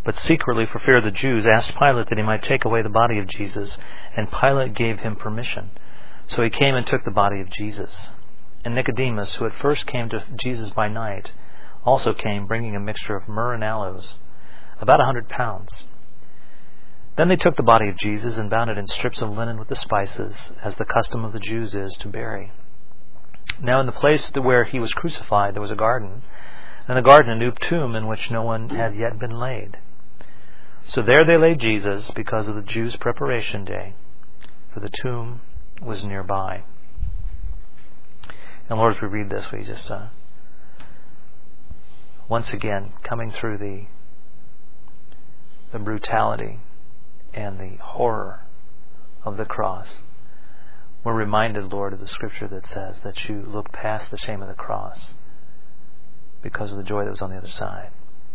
but secretly for fear of the Jews asked Pilate that he might take away the body of Jesus, and Pilate gave him permission. So he came and took the body of Jesus. And Nicodemus, who at first came to Jesus by night, also came, bringing a mixture of myrrh and aloes, about 100 pounds. Then they took the body of Jesus and bound it in strips of linen with the spices, as the custom of the Jews is to bury. Now in the place where he was crucified there was a garden, and in the garden a new tomb in which no one had yet been laid. So there they laid Jesus because of the Jews' preparation day, for the tomb was nearby. And Lord, as we read this, we just once again coming through the brutality and the horror of the cross, we're reminded, Lord, of the scripture that says that you look past the shame of the cross because of the joy that was on the other side.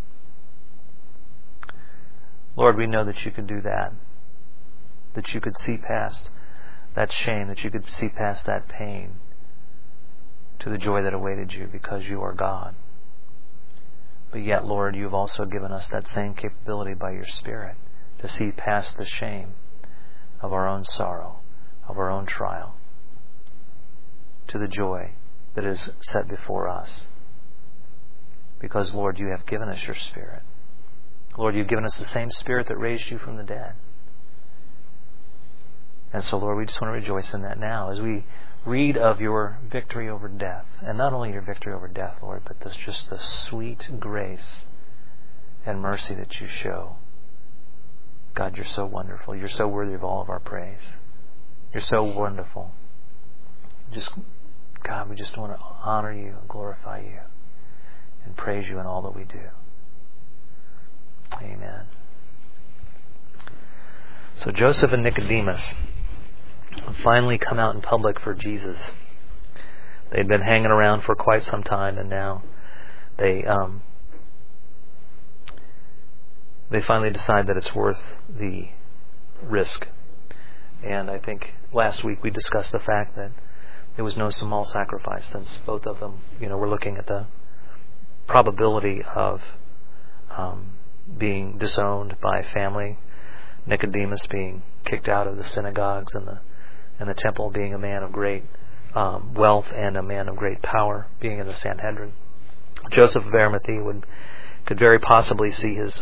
Lord, we know that you could do that you could see past that shame, that you could see past that pain to the joy that awaited you because you are God. But yet, Lord, you've also given us that same capability by your Spirit to see past the shame of our own sorrow, of our own trial, to the joy that is set before us. Because, Lord, you have given us your Spirit. Lord, you've given us the same Spirit that raised you from the dead. And so, Lord, we just want to rejoice in that now as we read of your victory over death. And not only your victory over death, Lord, but just the sweet grace and mercy that you show. God, you're so wonderful. You're so worthy of all of our praise. You're so wonderful. God, we just want to honor you and glorify you and praise you in all that we do. Amen. So Joseph and Nicodemus finally come out in public for Jesus. They'd been hanging around for quite some time, and now they finally decide that it's worth the risk. And I think last week we discussed the fact that it was no small sacrifice, since both of them, were looking at the probability of being disowned by family. Nicodemus being kicked out of the synagogues and the temple, being a man of great wealth and a man of great power, being in the Sanhedrin. Joseph of Arimathea could very possibly see his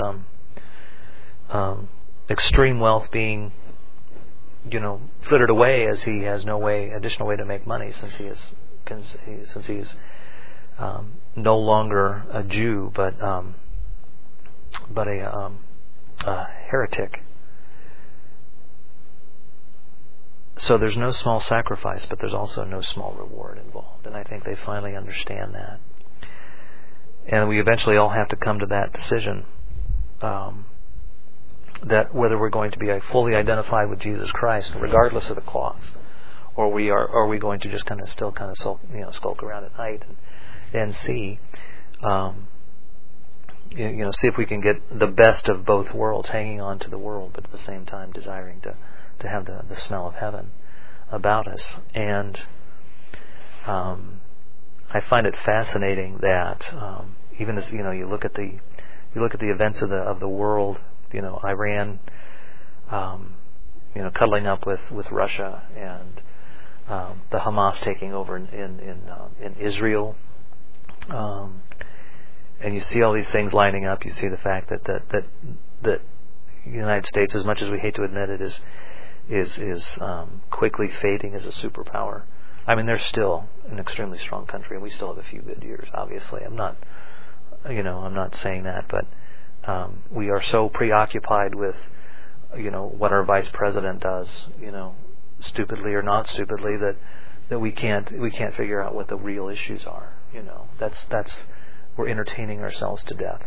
extreme wealth being, frittered away, as he has no additional way to make money, since he's no longer a Jew, but a heretic. So there's no small sacrifice, but there's also no small reward involved. And I think they finally understand that. And we eventually all have to come to that decision, that whether we're going to be fully identified with Jesus Christ, regardless of the cost, or are we going to just still skulk around at night and see, see if we can get the best of both worlds, hanging on to the world, but at the same time desiring to have the smell of heaven about us. And I find it fascinating that even as you look at the events of the world, Iran, cuddling up with Russia, and the Hamas taking over in Israel, and you see all these things lining up. You see the fact that the United States, as much as we hate to admit it, is quickly fading as a superpower. I mean, they're still an extremely strong country, and we still have a few good years. Obviously, I'm not saying that, but we are so preoccupied with, what our vice president does, stupidly or not stupidly, that we can't figure out what the real issues are. That's we're entertaining ourselves to death.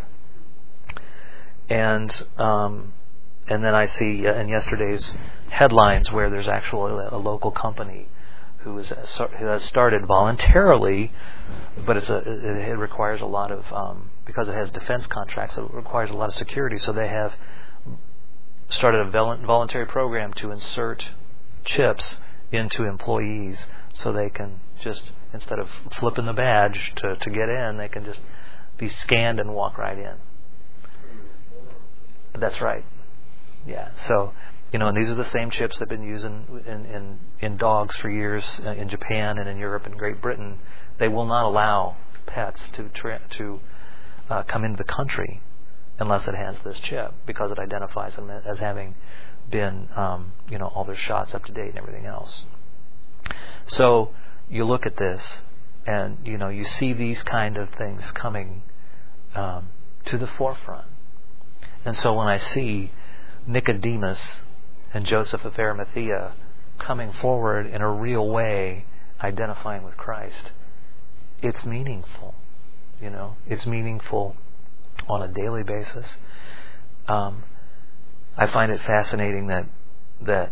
And then I see in yesterday's headlines where there's actually a local company who has started voluntarily, but it requires a lot of, because it has defense contracts, it requires a lot of security, so they have started a voluntary program to insert chips into employees, so they can just, instead of flipping the badge to get in, they can just be scanned and walk right in. But that's right. Yeah. So, and these are the same chips that have been used in dogs for years in Japan and in Europe and Great Britain. They will not allow pets to come into the country unless it has this chip, because it identifies them as having been, all their shots up to date and everything else. So you look at this, and you see these kind of things coming to the forefront. And so when I see Nicodemus and Joseph of Arimathea coming forward in a real way, identifying with Christ, it's meaningful. It's meaningful on a daily basis. I find it fascinating that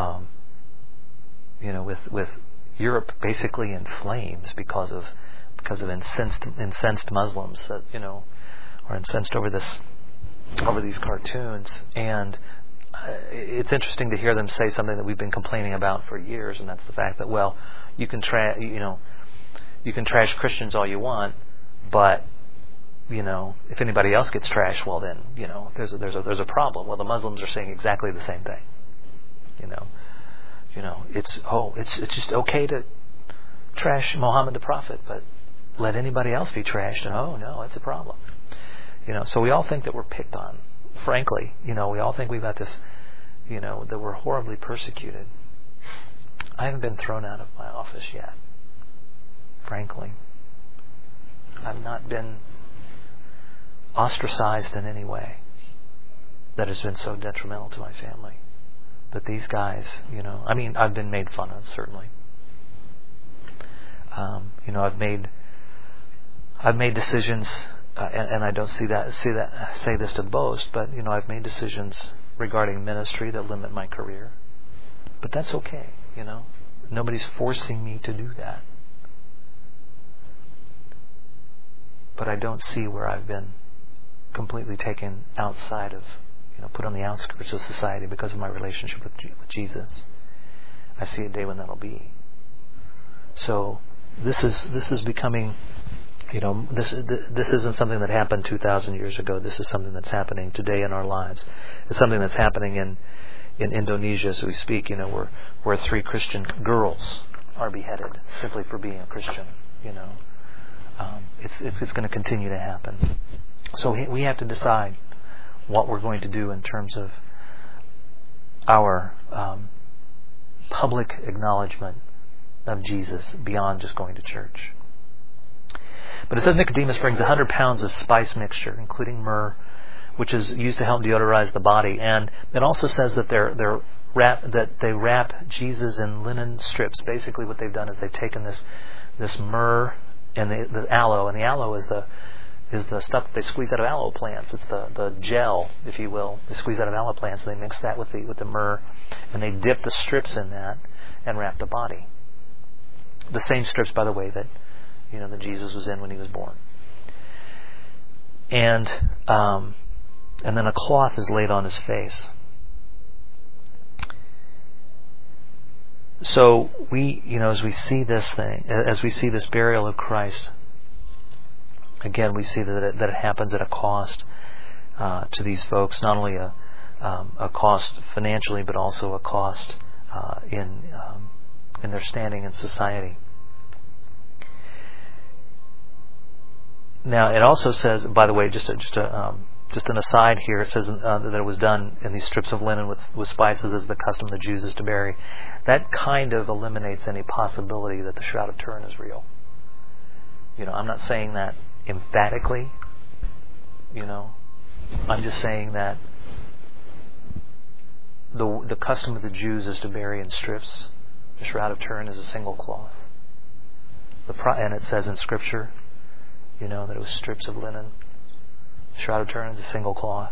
with Europe basically in flames because of incensed Muslims that are incensed over these cartoons, and it's interesting to hear them say something that we've been complaining about for years, and that's the fact that you can trash Christians all you want, but if anybody else gets trashed, well then there's a problem. Well, the Muslims are saying exactly the same thing. It's just okay to trash Muhammad the Prophet, but let anybody else be trashed, and no, it's a problem. So we all think that we're picked on. Frankly, we all think we've got this, that we're horribly persecuted. I haven't been thrown out of my office yet. Frankly, I've not been ostracized in any way that has been so detrimental to my family. But these guys, I've been made fun of, certainly. I've made decisions, and I don't say this to boast, but I've made decisions regarding ministry that limit my career. But that's okay, Nobody's forcing me to do that. But I don't see where I've been completely taken outside of, put on the outskirts of society because of my relationship with Jesus. I see a day when that'll be. So this is becoming, this isn't something that happened 2,000 years ago. This is something that's happening today in our lives. It's something that's happening in Indonesia as we speak, where 3 Christian girls are beheaded simply for being a Christian. It's going to continue to happen. So we have to decide what we're going to do in terms of our public acknowledgement of Jesus beyond just going to church. But it says Nicodemus brings 100 pounds of spice mixture, including myrrh, which is used to help deodorize the body. And it also says that they wrap Jesus in linen strips. Basically, what they've done is they've taken this myrrh and the aloe, and the aloe is the stuff that they squeeze out of aloe plants. It's the gel, if you will, they squeeze out of aloe plants, and they mix that with the myrrh, and they dip the strips in that and wrap the body. The same strips, by the way, that that Jesus was in when he was born. And then a cloth is laid on his face. So we, as we see this thing, as we see this burial of Christ, again, we see that it happens at a cost to these folks. Not only a cost financially, but also a cost in their standing in society. Now, it also says, by the way, just an aside here, it says that it was done in these strips of linen with spices, as the custom of the Jews is to bury. That kind of eliminates any possibility that the Shroud of Turin is real. I'm not saying that emphatically. I'm just saying that the custom of the Jews is to bury in strips. The Shroud of Turin is a single cloth. And it says in Scripture, that it was strips of linen. The Shroud of Turin is a single cloth.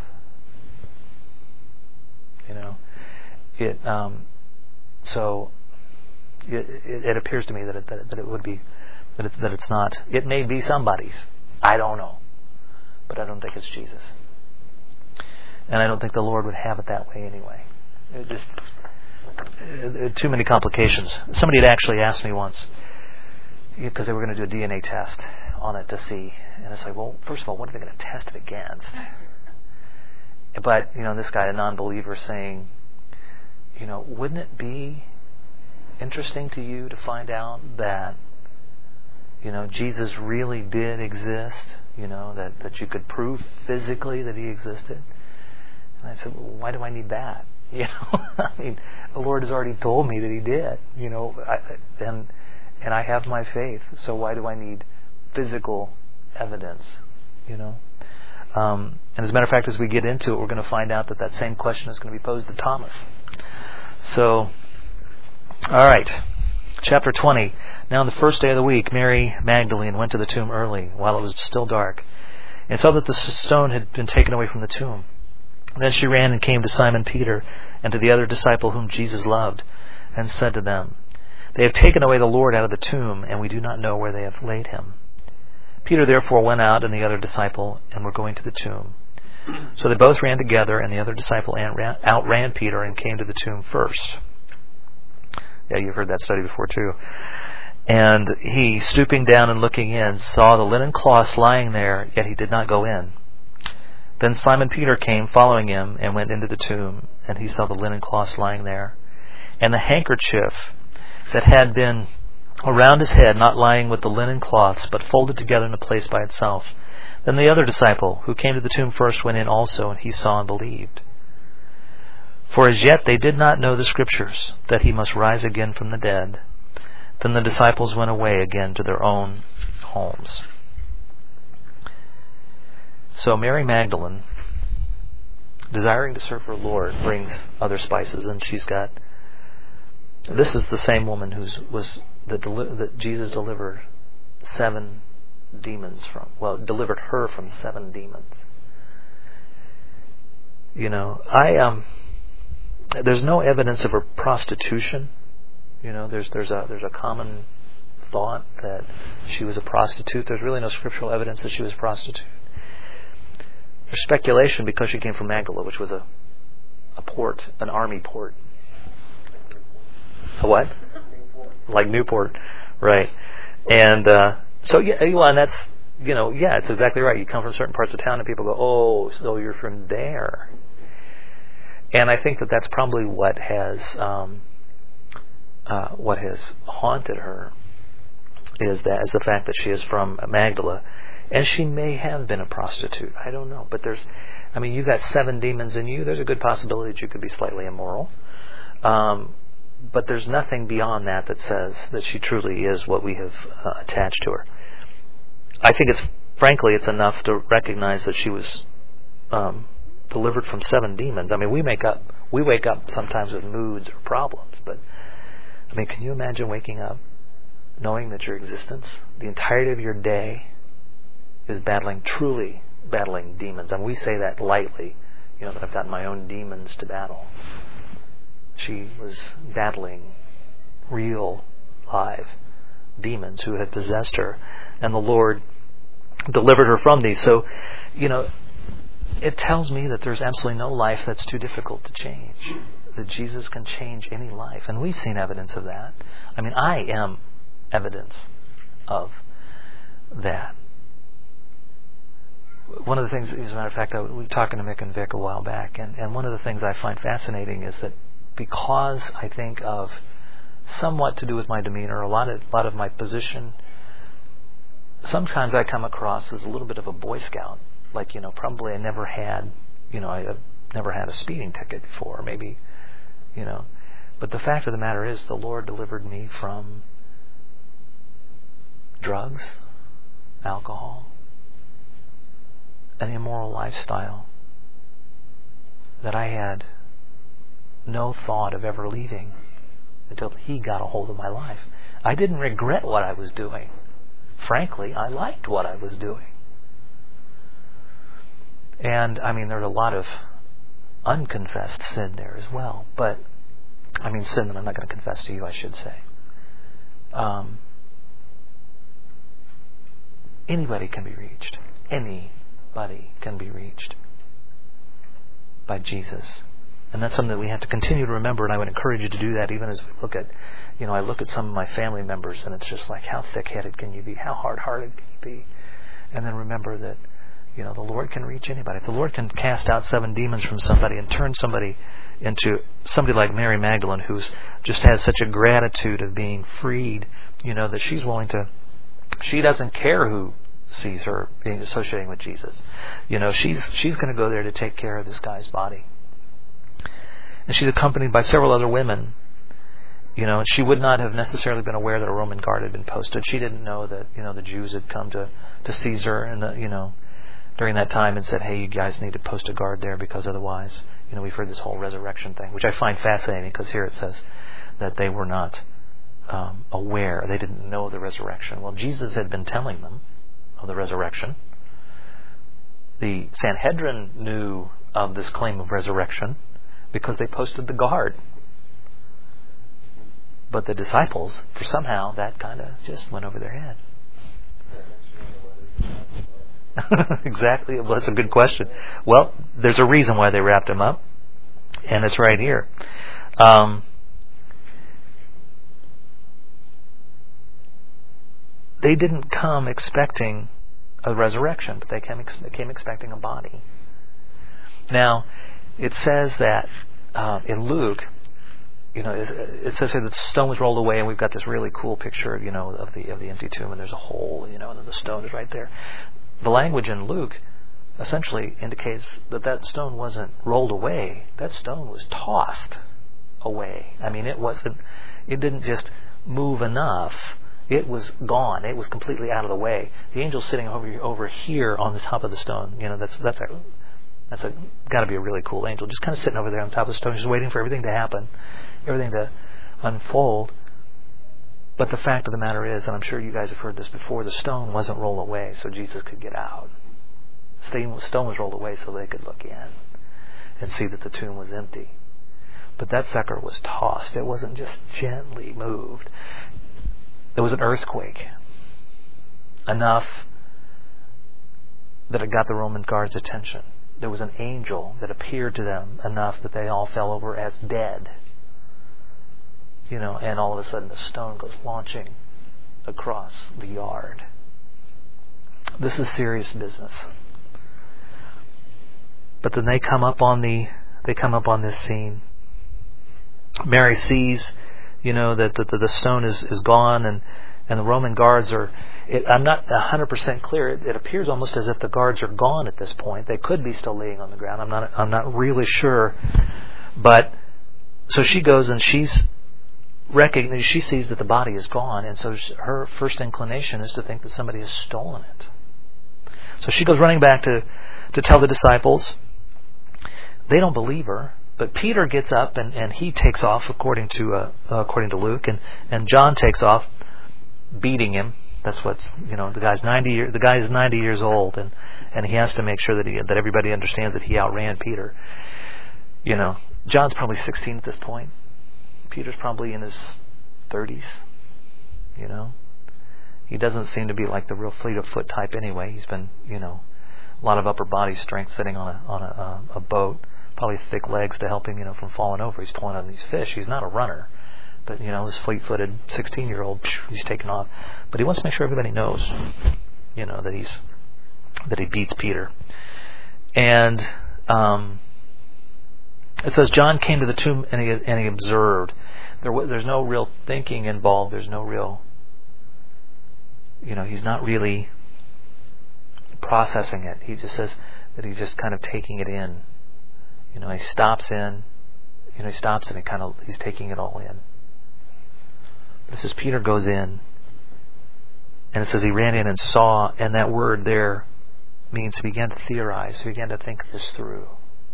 So it appears to me that it would be that it's not. It may be somebody's. I don't know, but I don't think it's Jesus, and I don't think the Lord would have it that way anyway. It just too many complications. Somebody had actually asked me once, because they were going to do a DNA test on it to see, and it's like, well, first of all, what are they going to test it against? But, this guy, a non-believer, saying, wouldn't it be interesting to you to find out that, Jesus really did exist, that you could prove physically that he existed? And I said, well, why do I need that? The Lord has already told me that he did, and I have my faith, so why do I need physical evidence, And as a matter of fact, as we get into it, we're going to find out that same question is going to be posed to Thomas. So, all right, chapter 20. Now on the first day of the week, Mary Magdalene went to the tomb early, while it was still dark, and saw that the stone had been taken away from the tomb. Then she ran and came to Simon Peter and to the other disciple whom Jesus loved, and said to them, "They have taken away the Lord out of the tomb, and we do not know where they have laid him." Peter therefore went out and the other disciple, and were going to the tomb. So they both ran together, and the other disciple outran Peter and came to the tomb first. Yeah, you've heard that study before too. And he, stooping down and looking in, saw the linen cloths lying there, yet he did not go in. Then Simon Peter came, following him, and went into the tomb, and he saw the linen cloths lying there, and the handkerchief that had been around his head, not lying with the linen cloths, but folded together in a place by itself. Then the other disciple, who came to the tomb first, went in also, and he saw and believed. For as yet they did not know the Scriptures, that he must rise again from the dead. Then the disciples went away again to their own homes. So Mary Magdalene, desiring to serve her Lord, brings other spices, and she's got... This is the same woman that Jesus delivered 7 demons from. Well, delivered her from 7 demons. There's no evidence of her prostitution. There's a common thought that she was a prostitute. There's really no scriptural evidence that she was a prostitute. There's speculation because she came from Magdala, which was a port, an army port. A what? Like Newport, right? And and that's it's exactly right. You come from certain parts of town, and people go, "Oh, so you're from there." And I think that's probably what has haunted her is the fact that she is from Magdala. And she may have been a prostitute. I don't know. But you've got 7 demons in you. There's a good possibility that you could be slightly immoral. But there's nothing beyond that says that she truly is what we have attached to her. I think it's enough to recognize that she was delivered from 7 demons. We wake up sometimes with moods or problems. But, can you imagine waking up knowing that your existence, the entirety of your day, is truly battling demons? We say that lightly, that I've gotten my own demons to battle. She was battling real, live demons who had possessed her, and the Lord delivered her from these. So, it tells me that there's absolutely no life that's too difficult to change, that Jesus can change any life, and we've seen evidence of that. I am evidence of that. One of the things, as a matter of fact, we were talking to Mick and Vic a while back, and one of the things I find fascinating is that because I think of somewhat to do with my demeanor, a lot of my position, sometimes I come across as a little bit of a Boy Scout. Probably I never had, I've never had a speeding ticket before, maybe, But the fact of the matter is, the Lord delivered me from drugs, alcohol, an immoral lifestyle that I had no thought of ever leaving until He got a hold of my life. I didn't regret what I was doing. Frankly, I liked what I was doing. And, there's a lot of unconfessed sin there as well. But, sin that I'm not going to confess to you, I should say. Anybody can be reached. Anybody can be reached by Jesus. And that's something that we have to continue to remember, and I would encourage you to do that even as we look at, I look at some of my family members, and it's just like, how thick-headed can you be? How hard-hearted can you be? And then remember that, The Lord can reach anybody. If the Lord can cast out 7 demons from somebody and turn somebody into somebody like Mary Magdalene, who's just has such a gratitude of being freed, that she's willing to, she doesn't care who sees her being associating with Jesus. She's going to go there to take care of this guy's body. And she's accompanied by several other women. And she would not have necessarily been aware that a Roman guard had been posted. She didn't know that, the Jews had come to Caesar and during that time and said, hey, you guys need to post a guard there because otherwise, we've heard this whole resurrection thing, which I find fascinating because here it says that they were not aware. They didn't know the resurrection. Well, Jesus had been telling them of the resurrection. The Sanhedrin knew of this claim of resurrection because they posted the guard. But the disciples, for somehow, that kind of just went over their head. Exactly. Well, that's a good question. Well, there's a reason why they wrapped him up, and it's right here. They didn't come expecting a resurrection, but they came expecting a body. Now, it says that in Luke, it says here that the stone was rolled away, and we've got this really cool picture, of the empty tomb, and there's a hole, and then the stone is right there. The language in Luke essentially indicates that stone wasn't rolled away. That stone was tossed away. I mean, it didn't just move enough. It was gone. It was completely out of the way. The angel's sitting over here on the top of the stone. That's got to be a really cool angel, just kind of sitting over there on top of the stone, just waiting for everything to happen, everything to unfold. But the fact of the matter is, and I'm sure you guys have heard this before, the stone wasn't rolled away so Jesus could get out. The stone was rolled away so they could look in and see that the tomb was empty. But that sucker was tossed. It wasn't just gently moved. There was an earthquake, enough that it got the Roman guards' attention. There was an angel that appeared to them enough that they all fell over as dead. And all of a sudden the stone goes launching across the yard. This is serious business. But then they come up on this scene. Mary sees, that the stone is gone, and the Roman guards are. I'm not 100% clear. It appears almost as if the guards are gone at this point. They could be still laying on the ground. I'm not really sure. But so she goes and she sees that the body is gone, and so her first inclination is to think that somebody has stolen it. So she goes running back to tell the disciples. They don't believe her, but Peter gets up and he takes off according to Luke, and John takes off, beating him. That's what's the guy's 90 the guy is 90 years old, and he has to make sure that everybody understands that he outran Peter. John's probably 16 at this point. Peter's probably in his 30s. He doesn't seem to be like the real fleet of foot type anyway. He's been a lot of upper body strength sitting on a boat, probably thick legs to help him from falling over. He's pulling on these fish. He's not a runner, but this fleet-footed 16-year-old, he's taken off. But he wants to make sure everybody knows that he beats Peter. And it says John came to the tomb and he observed. There's no real thinking involved. There's no real, he's not really processing it. He just says that he's just kind of taking it in. He stops and he's taking it all in. It says Peter goes in, and it says he ran in and saw, and that word there means he began to theorize. He began to think this through.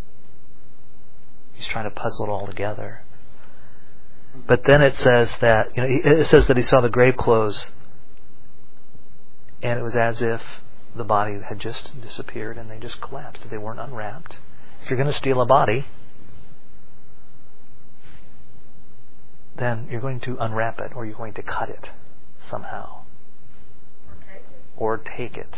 He's trying to puzzle it all together. But then it says that he saw the grave clothes, and it was as if the body had just disappeared and they just collapsed. They weren't unwrapped. If you're going to steal a body, then you're going to unwrap it, or you're going to cut it somehow, or take it.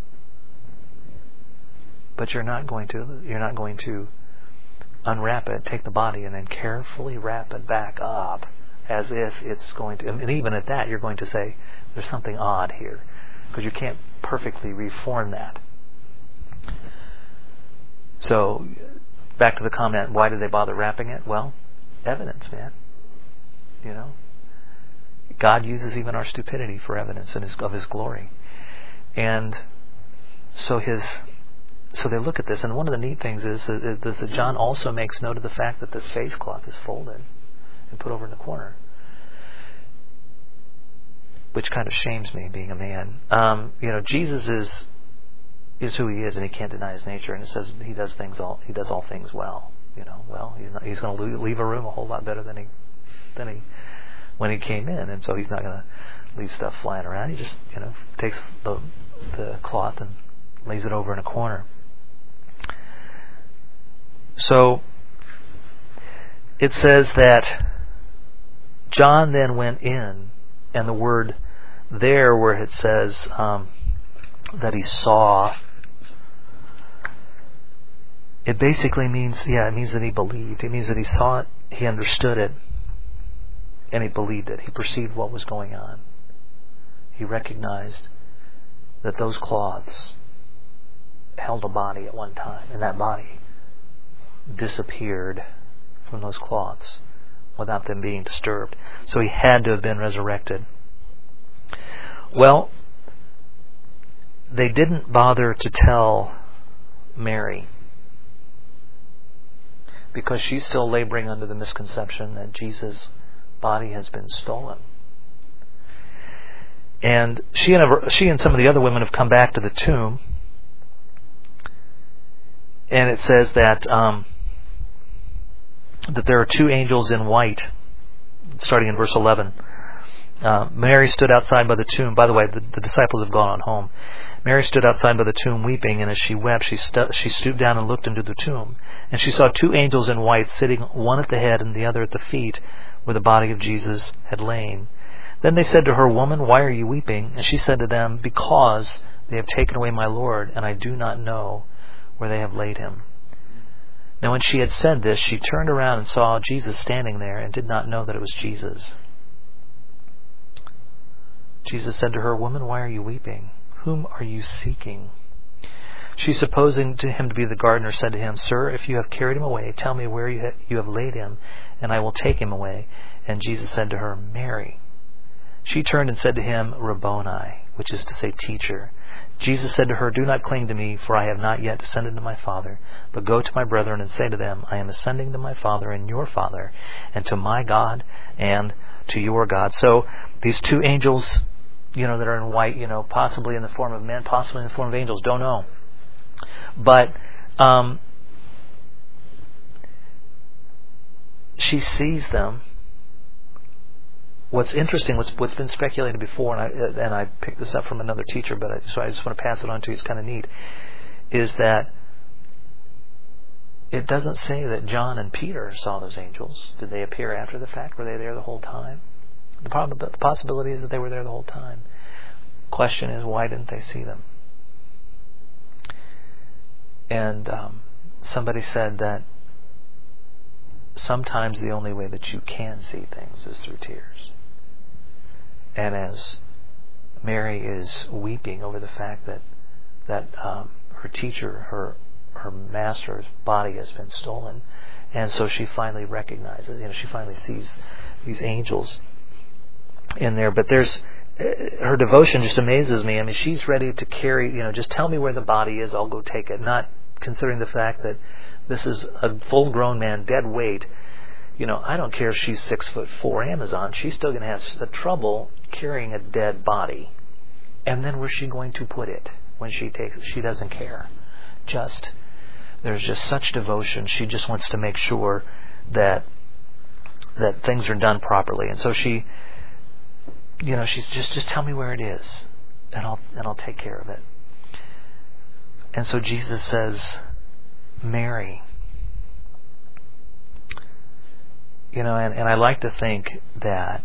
But you're not going to unwrap it, take the body, and then carefully wrap it back up as if it's going to. And even at that, you're going to say there's something odd here, because you can't perfectly reform that. So, back to the comment, why did they bother wrapping it? Well, evidence, man. You know? God uses even our stupidity for evidence of His glory. And so they look at this, and one of the neat things is that John also makes note of the fact that this face cloth is folded and put over in the corner, which kind of shames me, being a man. Jesus is who He is, and He can't deny His nature. And it says He does all things well. He's going to leave a room a whole lot better than he when He came in, and so He's not going to leave stuff flying around. He just takes the cloth and lays it over in a corner. So it says that John then went in, and the word there where it says that he saw, it basically means, it means that he believed. It means that he saw it, he understood it, and he believed it. He perceived what was going on. He recognized that those cloths held a body at one time, and that body disappeared from those cloths without them being disturbed. So He had to have been resurrected. Well, they didn't bother to tell Mary, because she's still laboring under the misconception that Jesus' body has been stolen. And she and some of the other women have come back to the tomb, and it says that there are two angels in white, starting in verse 11. Mary stood outside by the tomb. By the way, the disciples have gone on home. Mary stood outside by the tomb weeping, and as she wept, she stooped down and looked into the tomb. And she saw two angels in white sitting, one at the head and the other at the feet, where the body of Jesus had lain. Then they said to her, "Woman, why are you weeping?" And she said to them, "Because they have taken away my Lord, and I do not know where they have laid Him." Now when she had said this, she turned around and saw Jesus standing there, and did not know that it was Jesus. Jesus said to her, "Woman, why are you weeping? Whom are you seeking?" She, supposing Him to be the gardener, said to Him, "Sir, if you have carried Him away, tell me where you have laid Him, and I will take Him away." And Jesus said to her, "Mary." She turned and said to Him, "Rabboni," which is to say, teacher. Jesus said to her, "Do not cling to me, for I have not yet ascended to my Father, but go to my brethren and say to them, I am ascending to my Father and your Father, and to my God and to your God." So these two angels, that are in white, possibly in the form of men, possibly in the form of angels, don't know. But she sees them. What's interesting, what's been speculated before, and I picked this up from another teacher, so I just want to pass it on to you, it's kind of neat, is that it doesn't say that John and Peter saw those angels. Did they appear after the fact? Were they there the whole time? The possibility is that they were there the whole time. Question is, why didn't they see them? And somebody said that sometimes the only way that you can see things is through tears. And as Mary is weeping over the fact that her teacher, her master's body has been stolen, and so she finally recognizes, she finally sees these angels in there. But her devotion just amazes me. I mean, she's ready to carry, just tell me where the body is, I'll go take it. Not considering the fact that this is a full-grown man, dead weight. I don't care if she's 6'4" Amazon. She's still going to have a trouble carrying a dead body. And then where's she going to put it when she takes it? She doesn't care. There's just such devotion. She just wants to make sure that things are done properly. And so she, she's just tell me where it is, and I'll take care of it. And so Jesus says, "Mary." And I like to think that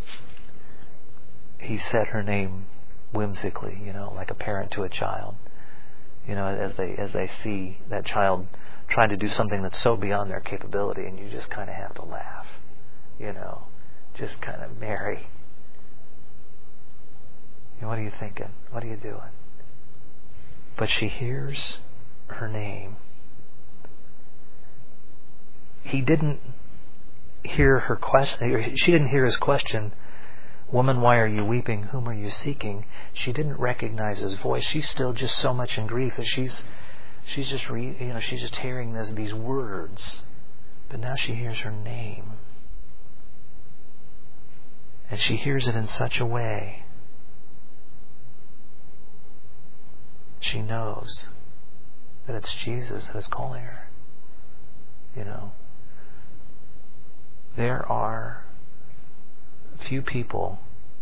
He said her name whimsically, like a parent to a child. As they see that child trying to do something that's so beyond their capability, and you just kind of have to laugh. Just kind of, "Mary, what are you thinking? What are you doing?" But she hears her name, he didn't hear her question. She didn't hear his question, "Woman, why are you weeping? Whom are you seeking?" She didn't recognize his voice. She's still just so much in grief that she's just hearing these words. But now she hears her name. And she hears it in such a way. She knows that it's Jesus that is calling her. There are few people,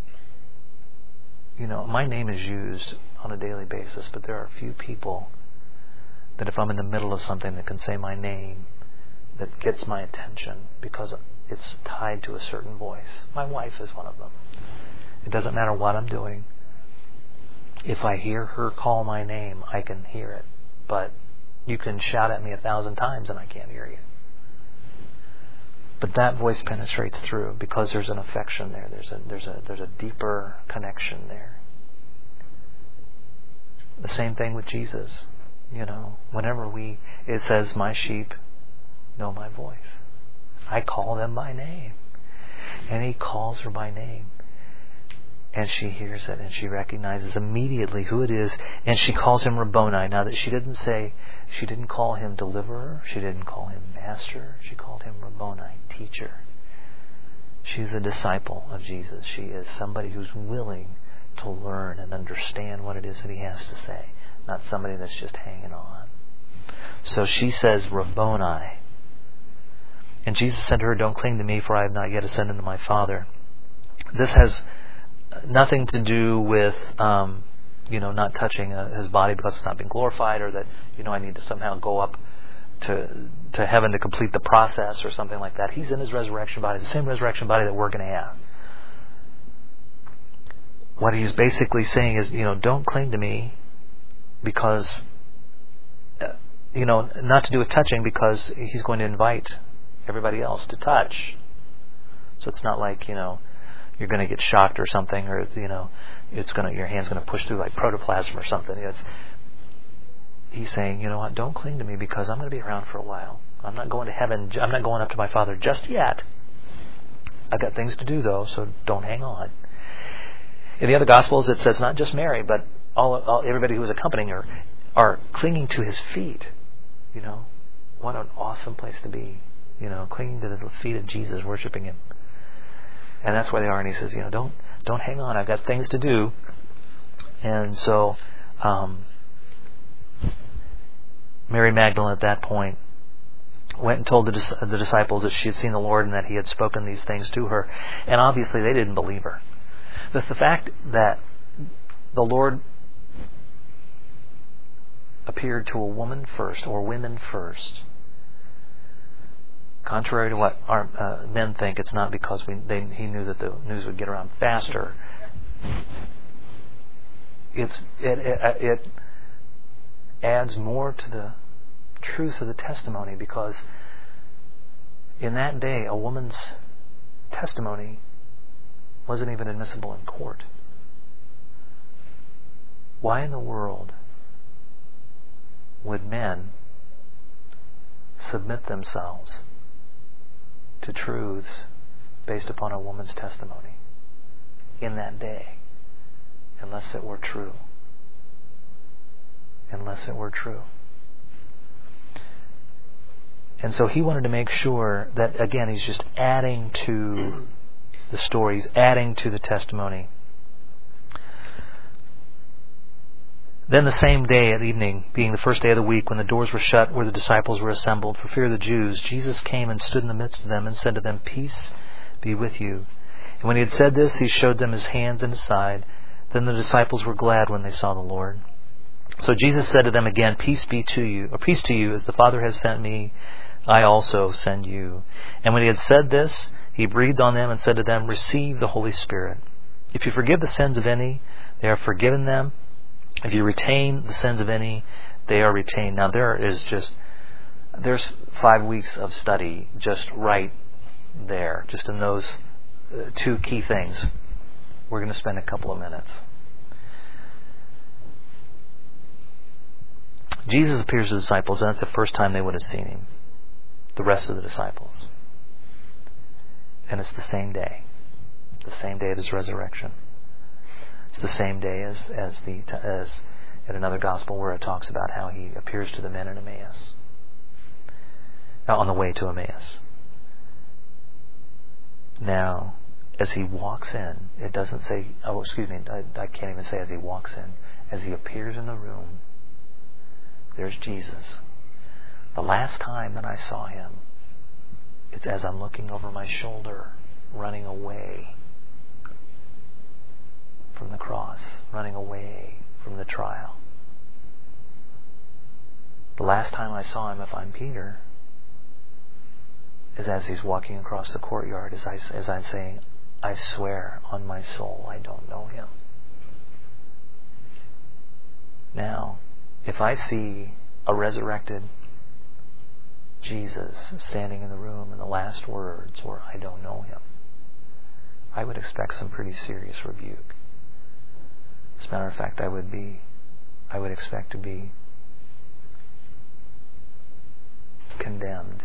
my name is used on a daily basis, but there are few people that if I'm in the middle of something that can say my name, that gets my attention because it's tied to a certain voice. My wife is one of them. It doesn't matter what I'm doing. If I hear her call my name, I can hear it. But you can shout at me 1,000 times and I can't hear you. But that voice penetrates through because there's an affection there. There's a deeper connection there. The same thing with Jesus. Whenever it says, "My sheep know my voice. I call them by name." And he calls her by name. And she hears it and she recognizes immediately who it is. And she calls him Rabboni. Now that she didn't call him deliverer. She didn't call him master. She called him Rabboni, teacher. She's a disciple of Jesus. She is somebody who's willing to learn and understand what it is that he has to say. Not somebody that's just hanging on. So she says, Rabboni. And Jesus said to her, "Don't cling to me, for I have not yet ascended to my Father." This has nothing to do with not touching his body because it's not been glorified, or that I need to somehow go up to heaven to complete the process or something like that. He's in his resurrection body, the same resurrection body that we're going to have. What he's basically saying is, don't cling to me because not to do with touching, because he's going to invite everybody else to touch. So it's not like you're going to get shocked or something, or your hand's going to push through like protoplasm or something. He's saying, what? Don't cling to me because I'm going to be around for a while. I'm not going to heaven. I'm not going up to my Father just yet. I've got things to do though, so don't hang on. In the other Gospels, it says not just Mary, but everybody who was accompanying her are clinging to his feet. What an awesome place to be. Clinging to the feet of Jesus, worshiping him. And that's where they are. And he says, don't hang on. I've got things to do. And so, Mary Magdalene at that point went and told the disciples that she had seen the Lord and that he had spoken these things to her. And obviously they didn't believe her. The fact that the Lord appeared to a woman first, or women first, contrary to what our men think, it's not because he knew that the news would get around faster. It adds more to the truth of the testimony, because in that day a woman's testimony wasn't even admissible in court. Why in the world would men submit themselves to truths based upon a woman's testimony in that day, unless it were true? Unless it were true. And so he wanted to make sure that, again, he's just adding to the stories, adding to the testimony. Then the same day at evening, being the first day of the week, when the doors were shut where the disciples were assembled for fear of the Jews, Jesus came and stood in the midst of them and said to them, "Peace be with you." And when he had said this, he showed them his hands and his side. Then the disciples were glad when they saw the Lord. So Jesus said to them again, "Peace be to you, or peace to you, as the Father has sent me, I also send you." And when he had said this, he breathed on them and said to them, "Receive the Holy Spirit. If you forgive the sins of any, they are forgiven them. If you retain the sins of any, they are retained." Now there's 5 weeks of study just right there, just in those two key things. We're going to spend a couple of minutes. Jesus appears to the disciples, and that's the first time they would have seen him. the rest of the disciples. And it's the same day of his resurrection. It's the same day as in another gospel where it talks about how he appears to the men in Emmaus. On the way to Emmaus. Now, as he walks in, it doesn't say, I can't even say as he walks in. As he appears in the room, there's Jesus. The last time that I saw him, it's as I'm looking over my shoulder, running away from the cross, running away from the trial. The last time I saw him, if I'm Peter, is as he's walking across the courtyard, as I'm saying, I swear on my soul I don't know him. Now, if I see a resurrected Jesus standing in the room and the last words were, I don't know him, I would expect some pretty serious rebuke. As a matter of fact, I would expect to be condemned.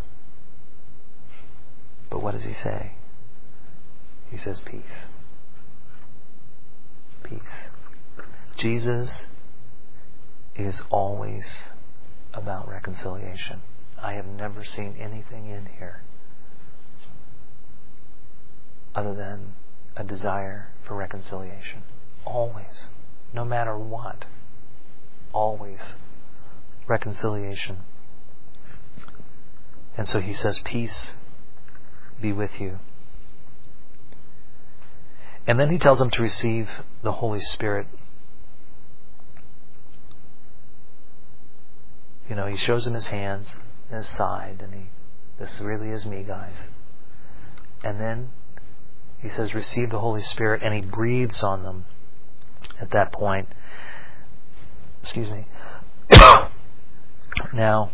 But what does he say? He says peace. Peace. Jesus is always about reconciliation. I have never seen anything in here other than a desire for reconciliation. Always. No matter what. Always. Reconciliation. And so he says, peace be with you. And then he tells them to receive the Holy Spirit. You know, he shows them his hands and his side, and this really is me, guys. And then he says, receive the Holy Spirit, and he breathes on them at that point. Excuse me. Now,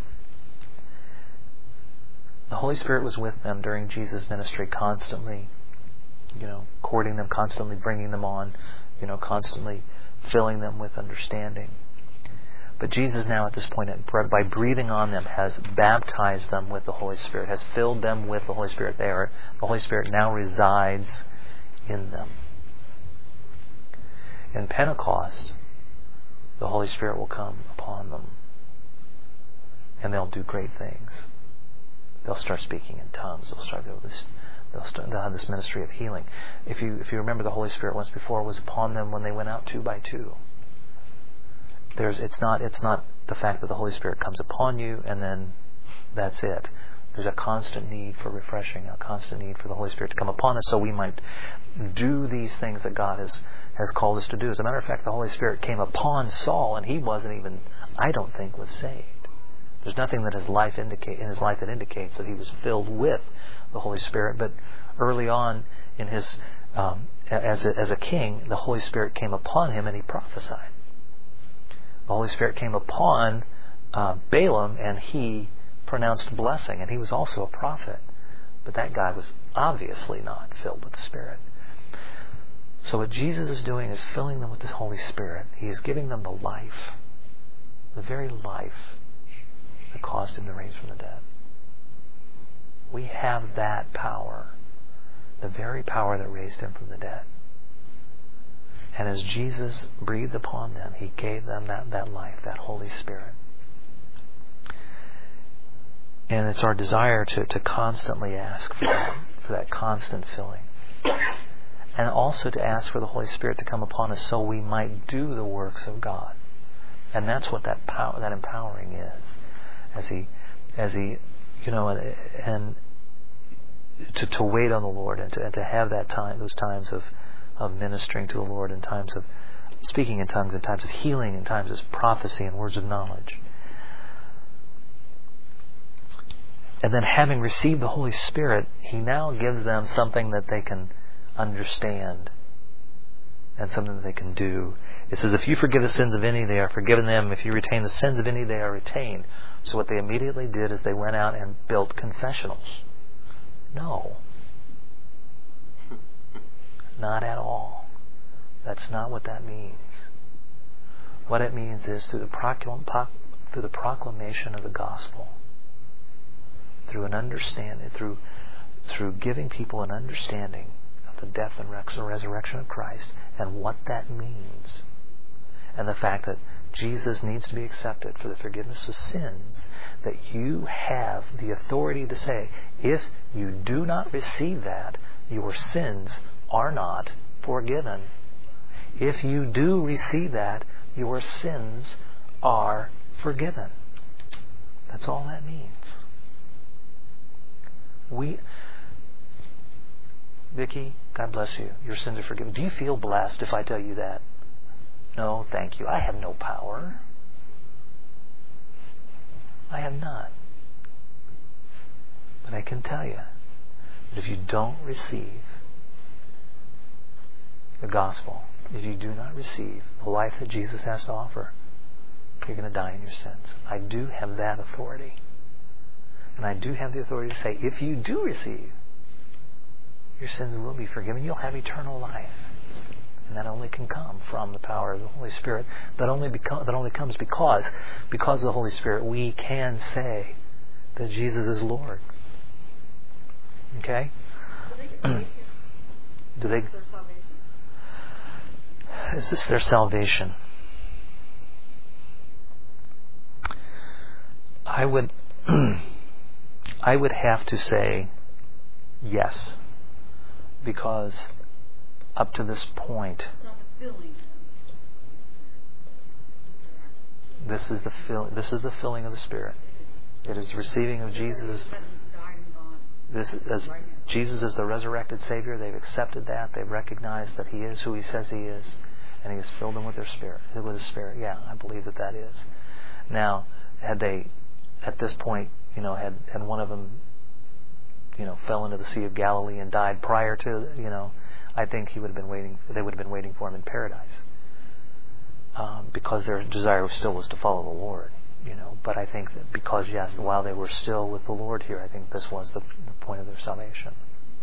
the Holy Spirit was with them during Jesus' ministry, constantly, courting them, constantly bringing them on, constantly filling them with understanding. But Jesus now at this point, by breathing on them, has baptized them with the Holy Spirit, has filled them with the Holy Spirit. The Holy Spirit now resides in them. In Pentecost, the Holy Spirit will come upon them, and they'll do great things. They'll start speaking in tongues. They'll have this ministry of healing. If you remember, the Holy Spirit once before was upon them when they went out 2 by 2. It's not the fact that the Holy Spirit comes upon you and then that's it. There's a constant need for refreshing, a constant need for the Holy Spirit to come upon us so we might do these things that God has called us to do. As a matter of fact, the Holy Spirit came upon Saul, and he wasn't even, I don't think, was saved. There's nothing that in his life that indicates that he was filled with the Holy Spirit. But early on in his as a king, the Holy Spirit came upon him and he prophesied. The Holy Spirit came upon Balaam and he pronounced blessing, and he was also a prophet. But that guy was obviously not filled with the Spirit. So what Jesus is doing is filling them with the Holy Spirit. He is giving them the life, the very life that caused him to raise from the dead. We have that power, the very power that raised him from the dead. And as Jesus breathed upon them, he gave them that life, that Holy Spirit. And it's our desire to constantly ask for that constant filling. And also to ask for the Holy Spirit to come upon us so we might do the works of God. And that's what that empowering is. As he and to wait on the Lord and to have those times of ministering to the Lord, in times of speaking in tongues, in times of healing, in times of prophecy and words of knowledge. And then, having received the Holy Spirit, he now gives them something that they can understand and something that they can do. It says, if you forgive the sins of any, they are forgiven them. If you retain the sins of any, they are retained. So what they immediately did is they went out and built confessionals. No. Not at all. That's not what that means. What it means is through the proclamation of the gospel, through an understanding, through giving people an understanding of the death and resurrection of Christ and what that means, and the fact that Jesus needs to be accepted for the forgiveness of sins, that you have the authority to say, if you do not receive that, your sins are not forgiven. If you do receive that, your sins are forgiven. That's all that means. Vicky, God bless you. Your sins are forgiven. Do you feel blessed if I tell you that? No, thank you. I have no power. I have not. But I can tell you that if you don't receive the gospel, if you do not receive the life that Jesus has to offer, you're going to die in your sins. I do have that authority. And I do have the authority to say, if you do receive, your sins will be forgiven. You'll have eternal life. And that only can come from the power of the Holy Spirit. That only comes because of the Holy Spirit, we can say that Jesus is Lord. Okay? Do they? Is this their salvation? I would have to say yes, because up to this point, this is the filling of the Spirit. It is the receiving of Jesus. Jesus is the resurrected Savior. They've accepted that. They've recognized that He is who He says He is, and He has filled them with their Spirit, with His Spirit. Yeah, I believe that is. Now, had they, at this point, had one of them, fell into the Sea of Galilee and died prior to, I think they would have been waiting for him in paradise, because their desire still was to follow the Lord, But I think that because, yes, while they were still with the Lord here, I think this was the point of their salvation.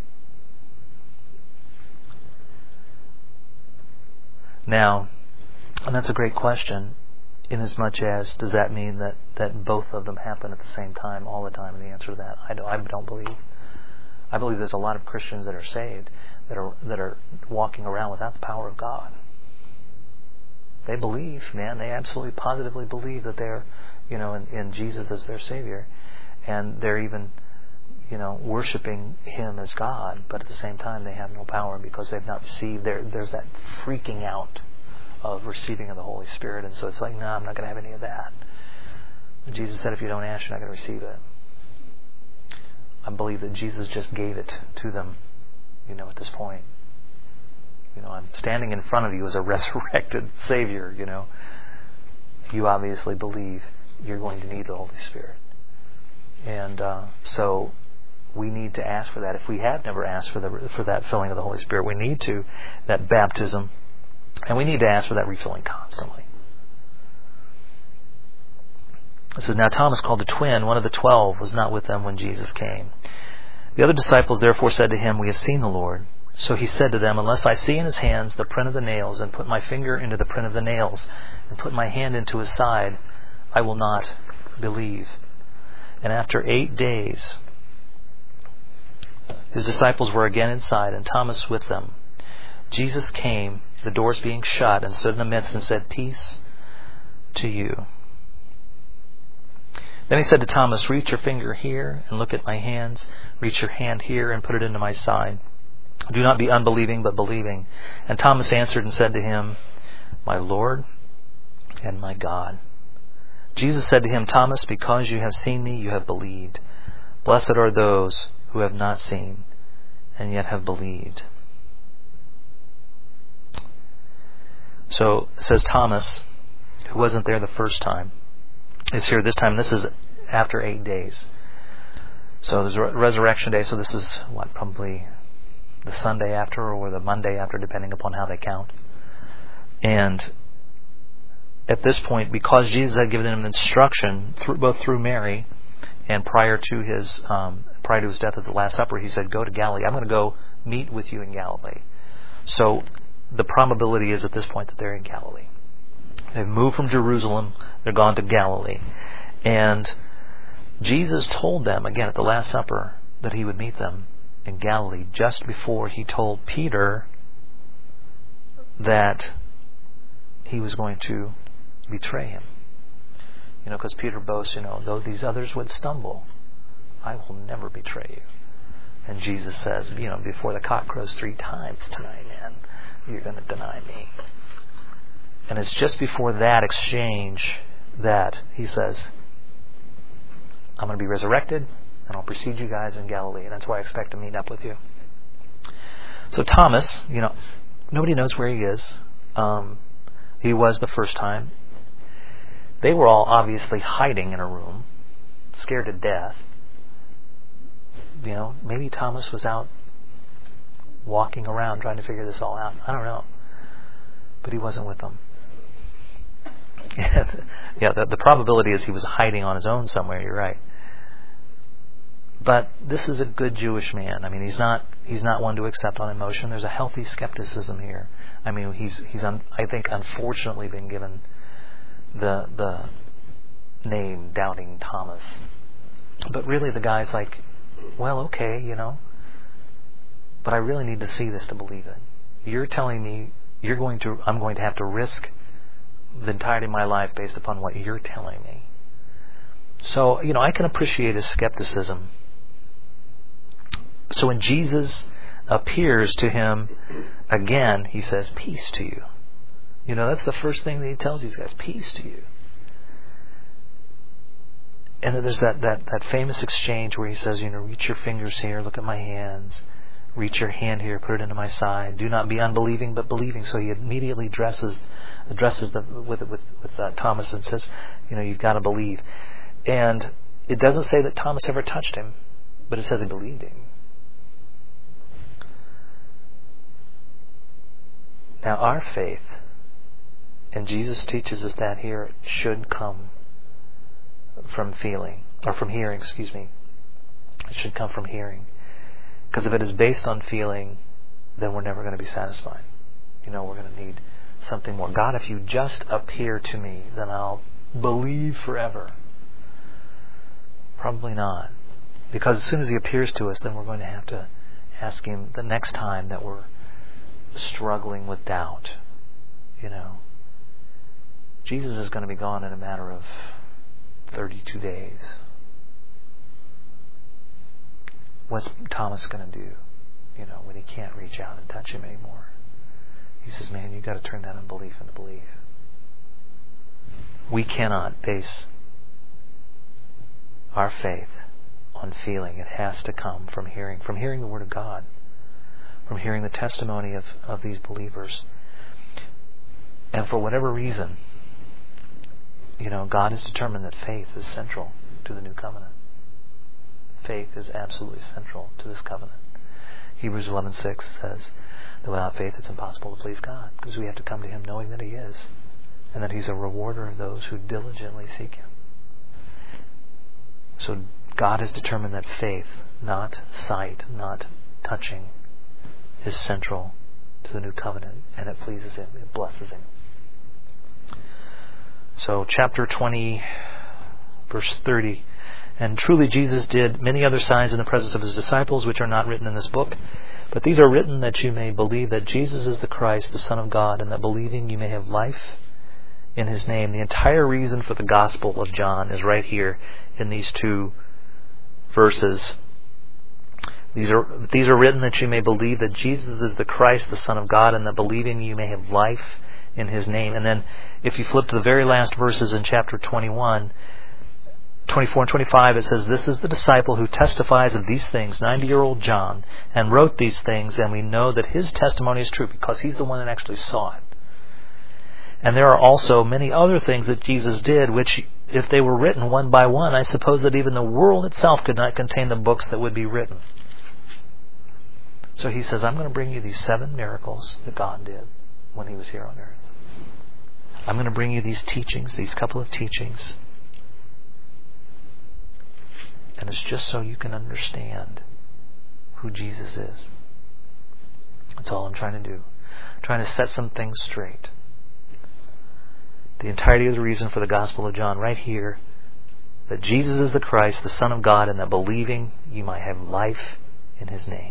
Now, and that's a great question, inasmuch as, does that mean that both of them happen at the same time, all the time? And the answer to that, I don't believe. I believe there's a lot of Christians that are saved that are walking around without the power of God. They believe, man. They absolutely, positively believe that they're, in Jesus as their Savior, and they're even, worshiping Him as God. But at the same time, they have no power because they've not received. There's that freaking out of receiving of the Holy Spirit, and so it's like, no, I'm not going to have any of that. And Jesus said, if you don't ask, you're not going to receive it. I believe that Jesus just gave it to them, at this point. I'm standing in front of you as a resurrected Savior, You obviously believe you're going to need the Holy Spirit. And so we need to ask for that. If we have never asked for that filling of the Holy Spirit, we need to, that baptism, and we need to ask for that refilling constantly. It says, now Thomas, called the twin, one of the 12, was not with them when Jesus came. The other disciples therefore said to him, we have seen the Lord. So he said to them, unless I see in his hands the print of the nails, and put my finger into the print of the nails, and put my hand into his side, I will not believe. And after 8 days, his disciples were again inside, and Thomas with them. Jesus came, the doors being shut, and stood in the midst, and said, peace to you. Then he said to Thomas, reach your finger here and look at my hands. Reach your hand here and put it into my side. Do not be unbelieving, but believing. And Thomas answered and said to him, my Lord and my God. Jesus said to him, Thomas, because you have seen me, you have believed. Blessed are those who have not seen and yet have believed. So, it says Thomas, who wasn't there the first time, is here this time. This is after 8 days. So there's Resurrection Day, so this is probably the Sunday after or the Monday after, depending upon how they count. And at this point, because Jesus had given him instruction, both through Mary and prior to his death at the Last Supper, he said, go to Galilee. I'm going to go meet with you in Galilee. So the probability is at this point that they're in Galilee. They've moved from Jerusalem. They're gone to Galilee. And Jesus told them, again at the Last Supper, that he would meet them in Galilee just before he told Peter that he was going to betray him. Because Peter boasts, though these others would stumble, I will never betray you. And Jesus says, before the cock crows 3 times tonight, man, you're going to deny me. And it's just before that exchange that he says, I'm going to be resurrected, and I'll precede you guys in Galilee. And that's why I expect to meet up with you. So Thomas, nobody knows where he is. He was the first time. They were all obviously hiding in a room, scared to death. Maybe Thomas was out walking around trying to figure this all out. I don't know. But he wasn't with them. The probability is he was hiding on his own somewhere, you're right. But this is a good Jewish man. I mean, he's not one to accept on emotion. There's a healthy skepticism here. I mean, he's I think unfortunately been given the name Doubting Thomas. But really the guy's like, well, okay, but I really need to see this to believe it. You're telling me I'm going to have to risk the entirety of my life based upon what you're telling me. So, I can appreciate his skepticism. So when Jesus appears to him again, he says, peace to you. That's the first thing that he tells these guys, peace to you. And then there's that famous exchange where he says, reach your fingers here, look at my hands, reach your hand here, put it into my side. Do not be unbelieving, but believing. So he immediately addresses with Thomas and says, you've got to believe. And it doesn't say that Thomas ever touched him, but it says he believed him. Now our faith, and Jesus teaches us that here, should come from hearing. It should come from hearing. Because if it is based on feeling, then we're never going to be satisfied. We're going to need something more. God, if you just appear to me, then I'll believe forever. Probably not. Because as soon as he appears to us, then we're going to have to ask him the next time that we're struggling with doubt. Jesus is going to be gone in a matter of 32 days. What's Thomas going to do, when he can't reach out and touch him anymore? He says, man, you've got to turn that unbelief into belief. We cannot base our faith on feeling. It has to come from hearing the Word of God, from hearing the testimony of these believers. And for whatever reason, God has determined that faith is central to the new covenant. Faith is absolutely central to this covenant. Hebrews 11:6 says that without faith it's impossible to please God, because we have to come to Him knowing that He is, and that He's a rewarder of those who diligently seek Him. So God has determined that faith, not sight, not touching, is central to the new covenant, and it pleases Him, it blesses Him. So chapter 20, verse 30. And truly Jesus did many other signs in the presence of His disciples, which are not written in this book. But these are written that you may believe that Jesus is the Christ, the Son of God, and that believing you may have life in His name. The entire reason for the Gospel of John is right here in these 2 verses. These are written that you may believe that Jesus is the Christ, the Son of God, and that believing you may have life in His name. And then if you flip to the very last verses in chapter 21, 24 and 25, it says, this is the disciple who testifies of these things, 90-year-old John, and wrote these things, and we know that his testimony is true because he's the one that actually saw it. And there are also many other things that Jesus did, which, if they were written one by one, I suppose that even the world itself could not contain the books that would be written. So he says, I'm going to bring you these 7 miracles that God did when He was here on earth. I'm going to bring you these teachings, these couple of teachings. And it's just so you can understand who Jesus is. That's all I'm trying to do. I'm trying to set some things straight. The entirety of the reason for the Gospel of John right here that Jesus is the Christ, the Son of God, and that believing you might have life in His name.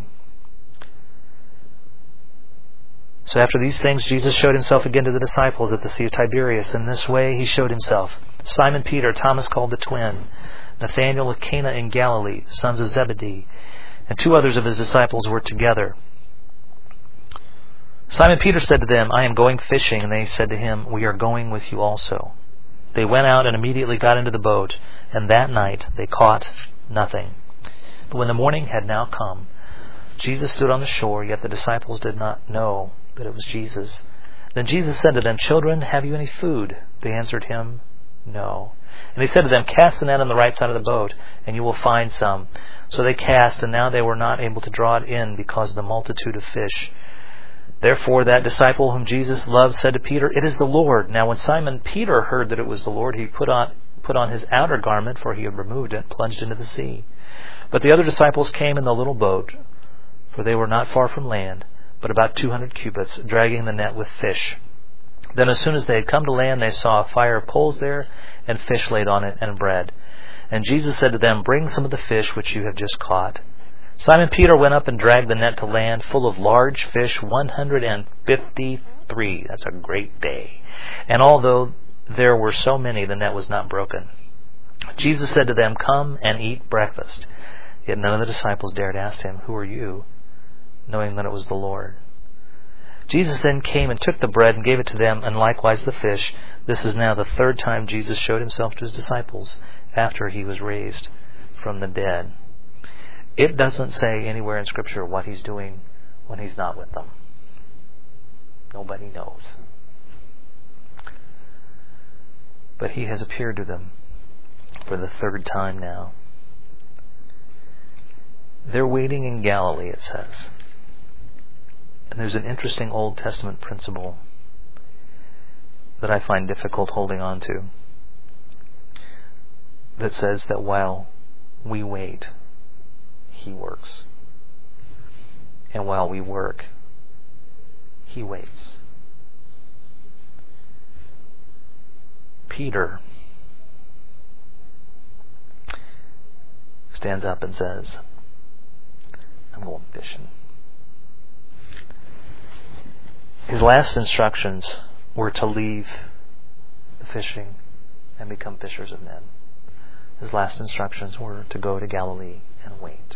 So after these things, Jesus showed Himself again to the disciples at the Sea of Tiberias. In this way He showed Himself: Simon Peter, Thomas called the twin, Nathanael of Cana in Galilee, sons of Zebedee, and 2 others of His disciples were together. Simon Peter said to them, I am going fishing. And they said to him, We are going with you also. They went out and immediately got into the boat, and that night they caught nothing. But when the morning had now come, Jesus stood on the shore, yet the disciples did not know that it was Jesus. Then Jesus said to them, Children, have you any food? They answered Him, No. And He said to them, Cast the net on the right side of the boat, and you will find some. So they cast, and now they were not able to draw it in because of the multitude of fish. Therefore that disciple whom Jesus loved said to Peter, It is the Lord. Now when Simon Peter heard that it was the Lord, he put on his outer garment, for he had removed it, plunged into the sea. But the other disciples came in the little boat, for they were not far from land, but about 200 cubits, dragging the net with fish. Then as soon as they had come to land, they saw a fire of coals there, and fish laid on it, and bread. And Jesus said to them, Bring some of the fish which you have just caught. Simon Peter went up and dragged the net to land, full of large fish, 153. That's a great day. And although there were so many, the net was not broken. Jesus said to them, Come and eat breakfast. Yet none of the disciples dared ask Him, Who are you? Knowing that it was the Lord. Jesus then came and took the bread and gave it to them, and likewise the fish. This is now the 3rd time Jesus showed Himself to His disciples after He was raised from the dead. It doesn't say anywhere in Scripture what He's doing when He's not with them. Nobody knows. But He has appeared to them for the 3rd time now. They're waiting in Galilee, it says. And there's an interesting Old Testament principle that I find difficult holding on to, that says that while we wait, He works. And while we work, He waits. Peter stands up and says, I'm going fishing. His last instructions were to leave the fishing and become fishers of men. His last instructions were to go to Galilee and wait.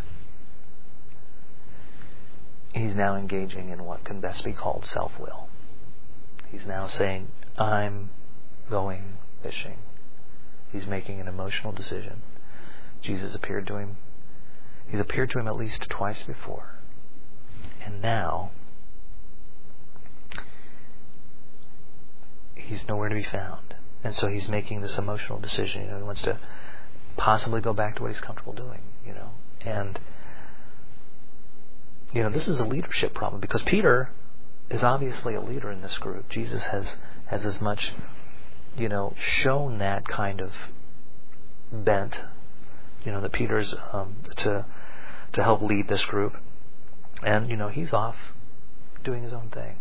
He's now engaging in what can best be called self-will. He's now saying, I'm going fishing. He's making an emotional decision. Jesus appeared to him. He's appeared to him at least twice before. And now, He's nowhere to be found. And so He's making this emotional decision. He wants to possibly go back to what He's comfortable doing, And, this is a leadership problem, because Peter is obviously a leader in this group. Jesus has as much, shown that kind of bent, that Peter's to help lead this group. And, he's off doing his own thing.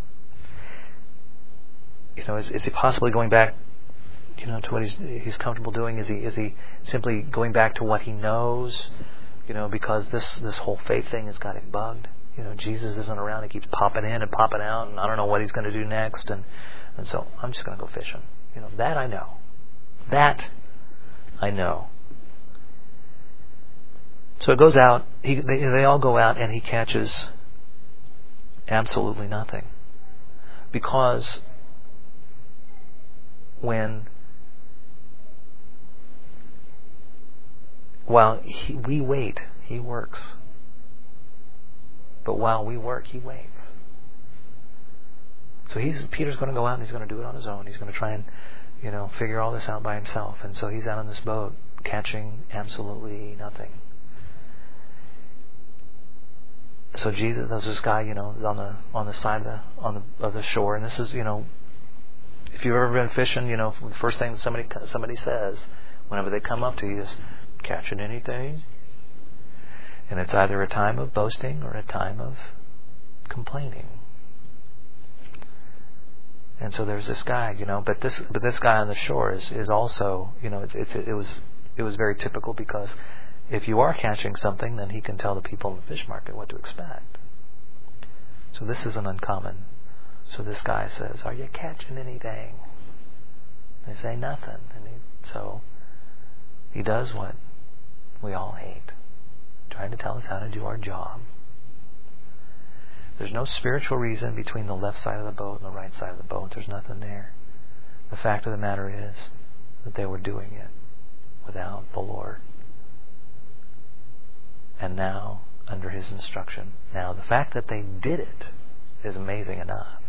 Is he possibly going back, to what he's comfortable doing? Is he simply going back to what he knows, because this whole faith thing has got him bugged? Jesus isn't around. He keeps popping in and popping out, and I don't know what He's going to do next. And so I'm just going to go fishing. That I know. That I know. So it goes out. They all go out, and he catches absolutely nothing, because while we wait, He works. But while we work, He waits. So Peter's going to go out and he's going to do it on his own. He's going to try and, figure all this out by himself. And so he's out on this boat catching absolutely nothing. So Jesus, there's this guy, on the side of the shore, and this is, if you've ever been fishing, the first thing somebody says whenever they come up to you is, catching anything? And it's either a time of boasting or a time of complaining. And so there's this guy, but this guy on the shore is also, it was it was very typical, because if you are catching something, then he can tell the people in the fish market what to expect. So this isn't uncommon. So this guy says, "Are you catching anything?" They say nothing. So he does what we all hate, trying to tell us how to do our job. There's no spiritual reason between the left side of the boat and the right side of the boat. There's nothing there. The fact of the matter is that they were doing it without the Lord. And now, under his instruction. Now, the fact that they did it is amazing enough.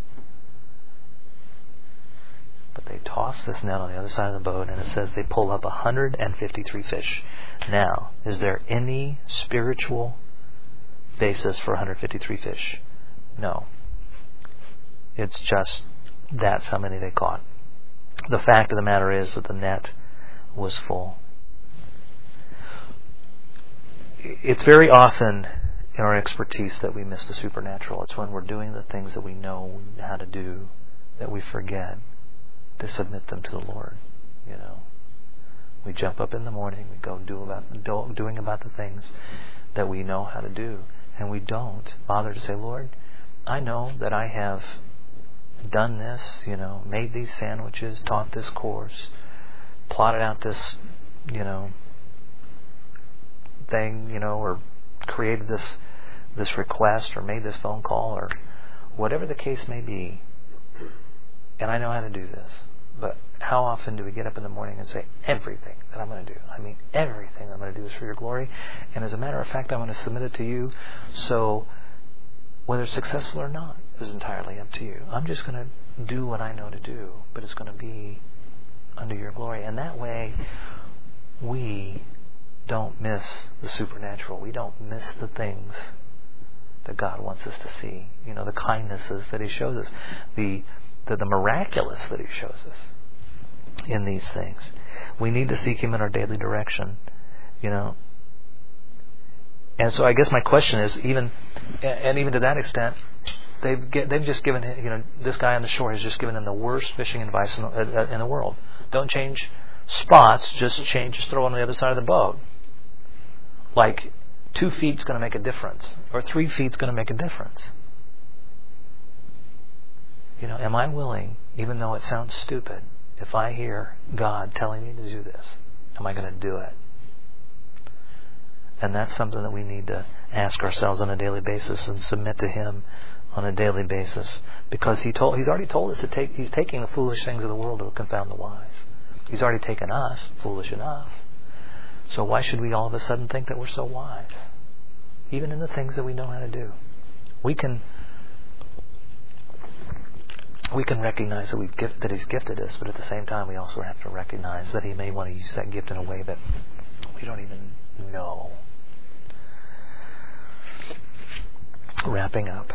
But they toss this net on the other side of the boat, and it says they pull up 153 fish. Now, is there any spiritual basis for 153 fish? No. It's just that's how many they caught. The fact of the matter is that the net was full. It's very often in our expertise that we miss the supernatural. It's when we're doing the things that we know how to do that we forget to submit them to the Lord. We jump up in the morning, we go doing about the things that we know how to do, and we don't bother to say, "Lord, I know that I have done this, made these sandwiches, taught this course, plotted out this, thing, or created this request, or made this phone call, or whatever the case may be, and I know how to do this." But how often do we get up in the morning and say, "Everything that I'm going to do, everything I'm going to do is for your glory, and as a matter of fact, I'm going to submit it to you, so whether it's successful or not is entirely up to you. I'm just going to do what I know to do, but it's going to be under your glory." And that way, we don't miss the supernatural. We don't miss the things that God wants us to see. The kindnesses that he shows us, the miraculous that he shows us in these things. We need to seek him in our daily direction, And so I guess my question is, even to that extent, they've just given, this guy on the shore has just given them the worst fishing advice in the world. Don't change spots, just throw on the other side of the boat. Like 2 feet's going to make a difference, or 3 feet's going to make a difference. Am I willing, even though it sounds stupid, if I hear God telling me to do this, am I going to do it? And that's something that we need to ask ourselves on a daily basis and submit to him on a daily basis, because he's already told us he's taking the foolish things of the world to confound the wise. He's already taken us, foolish enough. So why should we all of a sudden think that we're so wise? Even in the things that we know how to do. We can recognize that he's gifted us, but at the same time we also have to recognize that he may want to use that gift in a way that we don't even know. Wrapping up.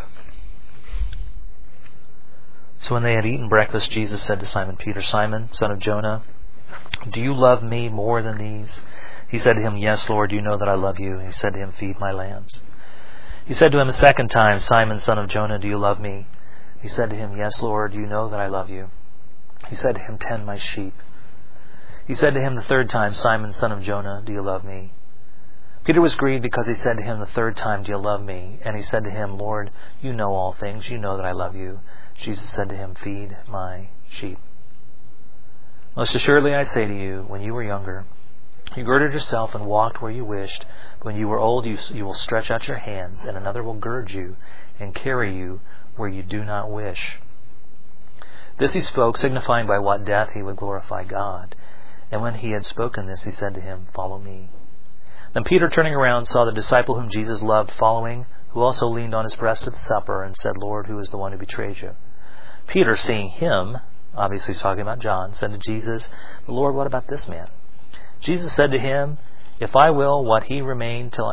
So when they had eaten breakfast, Jesus said to Simon Peter, "Simon, son of Jonah, do you love me more than these?" He said to him, "Yes, Lord, you know that I love you." And he said to him, "Feed my lambs." He said to him a second time, "Simon, son of Jonah, do you love me?" He said to him, "Yes, Lord, you know that I love you." He said to him, "Tend my sheep." He said to him the third time, "Simon, son of Jonah, do you love me?" Peter was grieved because he said to him the third time, "Do you love me?" And he said to him, "Lord, you know all things. You know that I love you." Jesus said to him, "Feed my sheep. Most assuredly I say to you, when you were younger, you girded yourself and walked where you wished. When you were old, you will stretch out your hands, and another will gird you and carry you where you do not wish." This he spoke, signifying by what death he would glorify God. And when he had spoken this, he said to him, "Follow me." Then Peter, turning around, saw the disciple whom Jesus loved following, who also leaned on his breast at the supper, and said, "Lord, who is the one who betrayed you?" Peter, seeing him, obviously he's talking about John, said to Jesus, "Lord, what about this man?" Jesus said to him, If I will that he remain till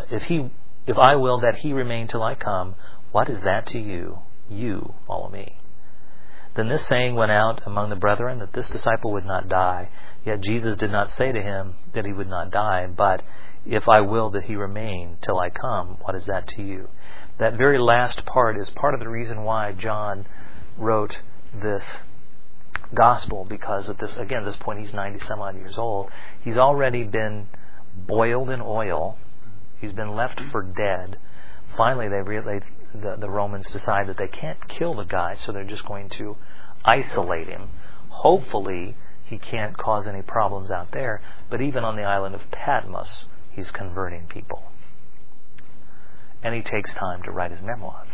I come, what is that to you? You follow me." Then this saying went out among the brethren, that this disciple would not die. Yet Jesus did not say to him that he would not die, but, "If I will that he remain till I come, what is that to you?" That very last part is part of the reason why John wrote this gospel, because at this point he's 90 some odd years old. He's already been boiled in oil. He's been left for dead. Finally, the Romans decide that they can't kill the guy, so they're just going to isolate him. Hopefully, he can't cause any problems out there. But even on the island of Patmos, he's converting people. And he takes time to write his memoirs.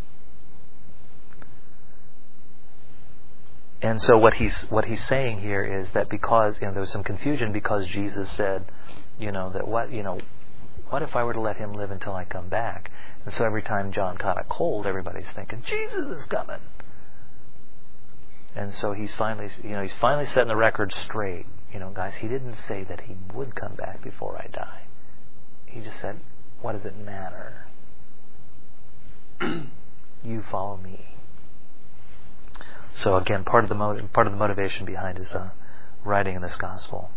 And so what he's saying here is that because there was some confusion because Jesus said, what if I were to let him live until I come back? And so every time John caught a cold, everybody's thinking, Jesus is coming. And so he's finally setting the record straight. Guys, he didn't say that he would come back before I die. He just said, what does it matter? You follow me. So again, part of the motivation behind his writing in this gospel.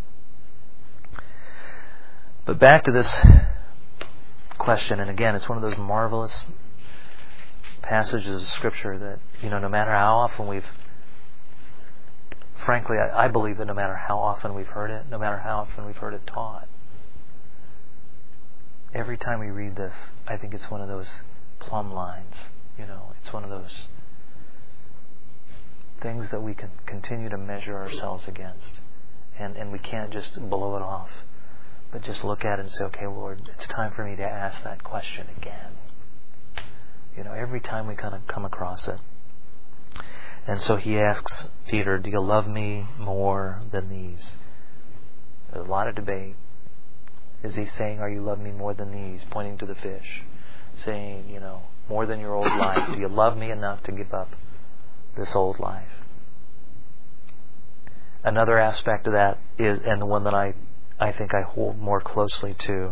But back to this question, and again, it's one of those marvelous passages of Scripture that no matter how often frankly, I believe that no matter how often we've heard it, no matter how often we've heard it taught, every time we read this, I think it's one of those plumb lines. It's one of those things that we can continue to measure ourselves against. And we can't just blow it off, but just look at it and say, okay, Lord, it's time for me to ask that question again. Every time we kind of come across it. And so he asks Peter, do you love me more than these? There's a lot of debate. Is he saying, are you love me more than these? Pointing to the fish. Saying, more than your old life. Do you love me enough to give up this old life? Another aspect of that is, and the one that I think I hold more closely to,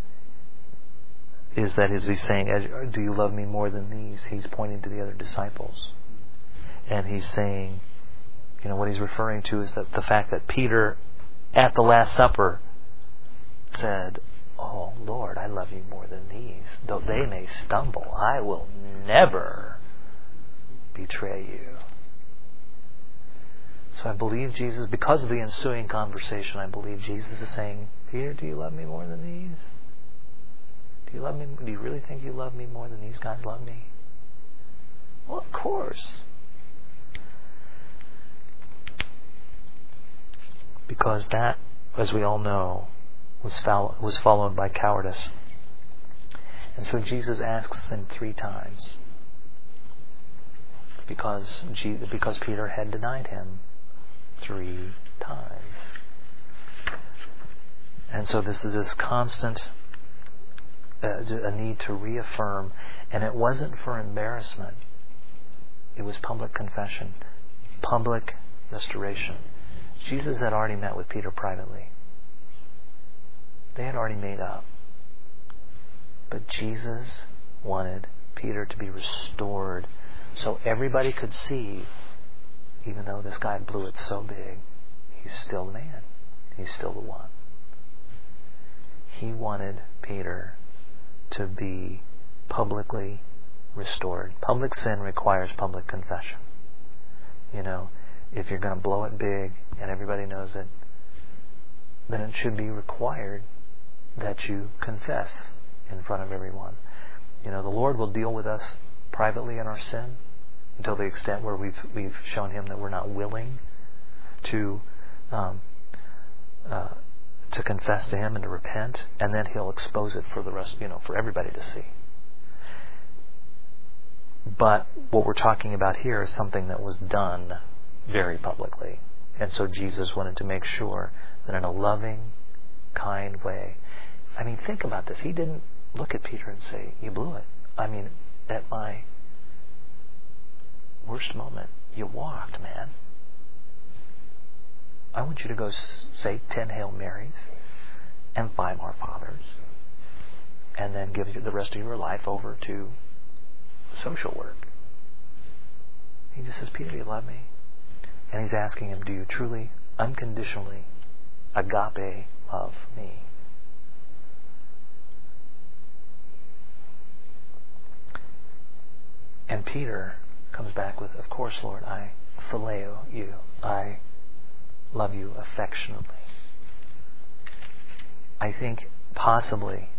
is that is he saying, do you love me more than these? He's pointing to the other disciples. And he's saying, what he's referring to is that the fact that Peter, at the Last Supper, said, oh, Lord, I love you more than these. Though they may stumble, I will never betray you. So I believe Jesus, because of the ensuing conversation, I believe Jesus is saying, Peter, do you love me more than these? Do you love me? Do you really think you love me more than these guys love me? Well, of course. Because that, as we all know, was followed by cowardice. And so Jesus asks him 3 times. Because Peter had denied him 3 times. And so this is this constant a need to reaffirm, and it wasn't for embarrassment. It was public confession, public restoration. Jesus had already met with Peter privately. They had already made up. But Jesus wanted Peter to be restored so everybody could see, even though this guy blew it so big, he's still the man. He's still the one. He wanted Peter to be publicly restored. Public sin requires public confession. If you're going to blow it big and everybody knows it, then it should be required that you confess in front of everyone. The Lord will deal with us privately in our sin until the extent where we've shown Him that we're not willing to confess to Him and to repent, and then He'll expose it for the rest, for everybody to see. But what we're talking about here is something that was done very publicly. And so Jesus wanted to make sure that in a loving, kind way. Think about this. He didn't look at Peter and say, you blew it. At my worst moment, you walked, man. I want you to go say 10 Hail Marys and 5 Our Fathers, and then give the rest of your life over to social work. He just says, Peter, do you love me? And he's asking him, do you truly, unconditionally, agape love me? And Peter comes back with, of course, Lord, I phileo you. I love you affectionately. I think possibly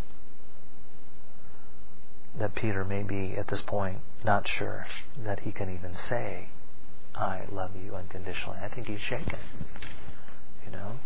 that Peter may be at this point not sure that he can even say, I love you unconditionally. I think he's shaken. You know?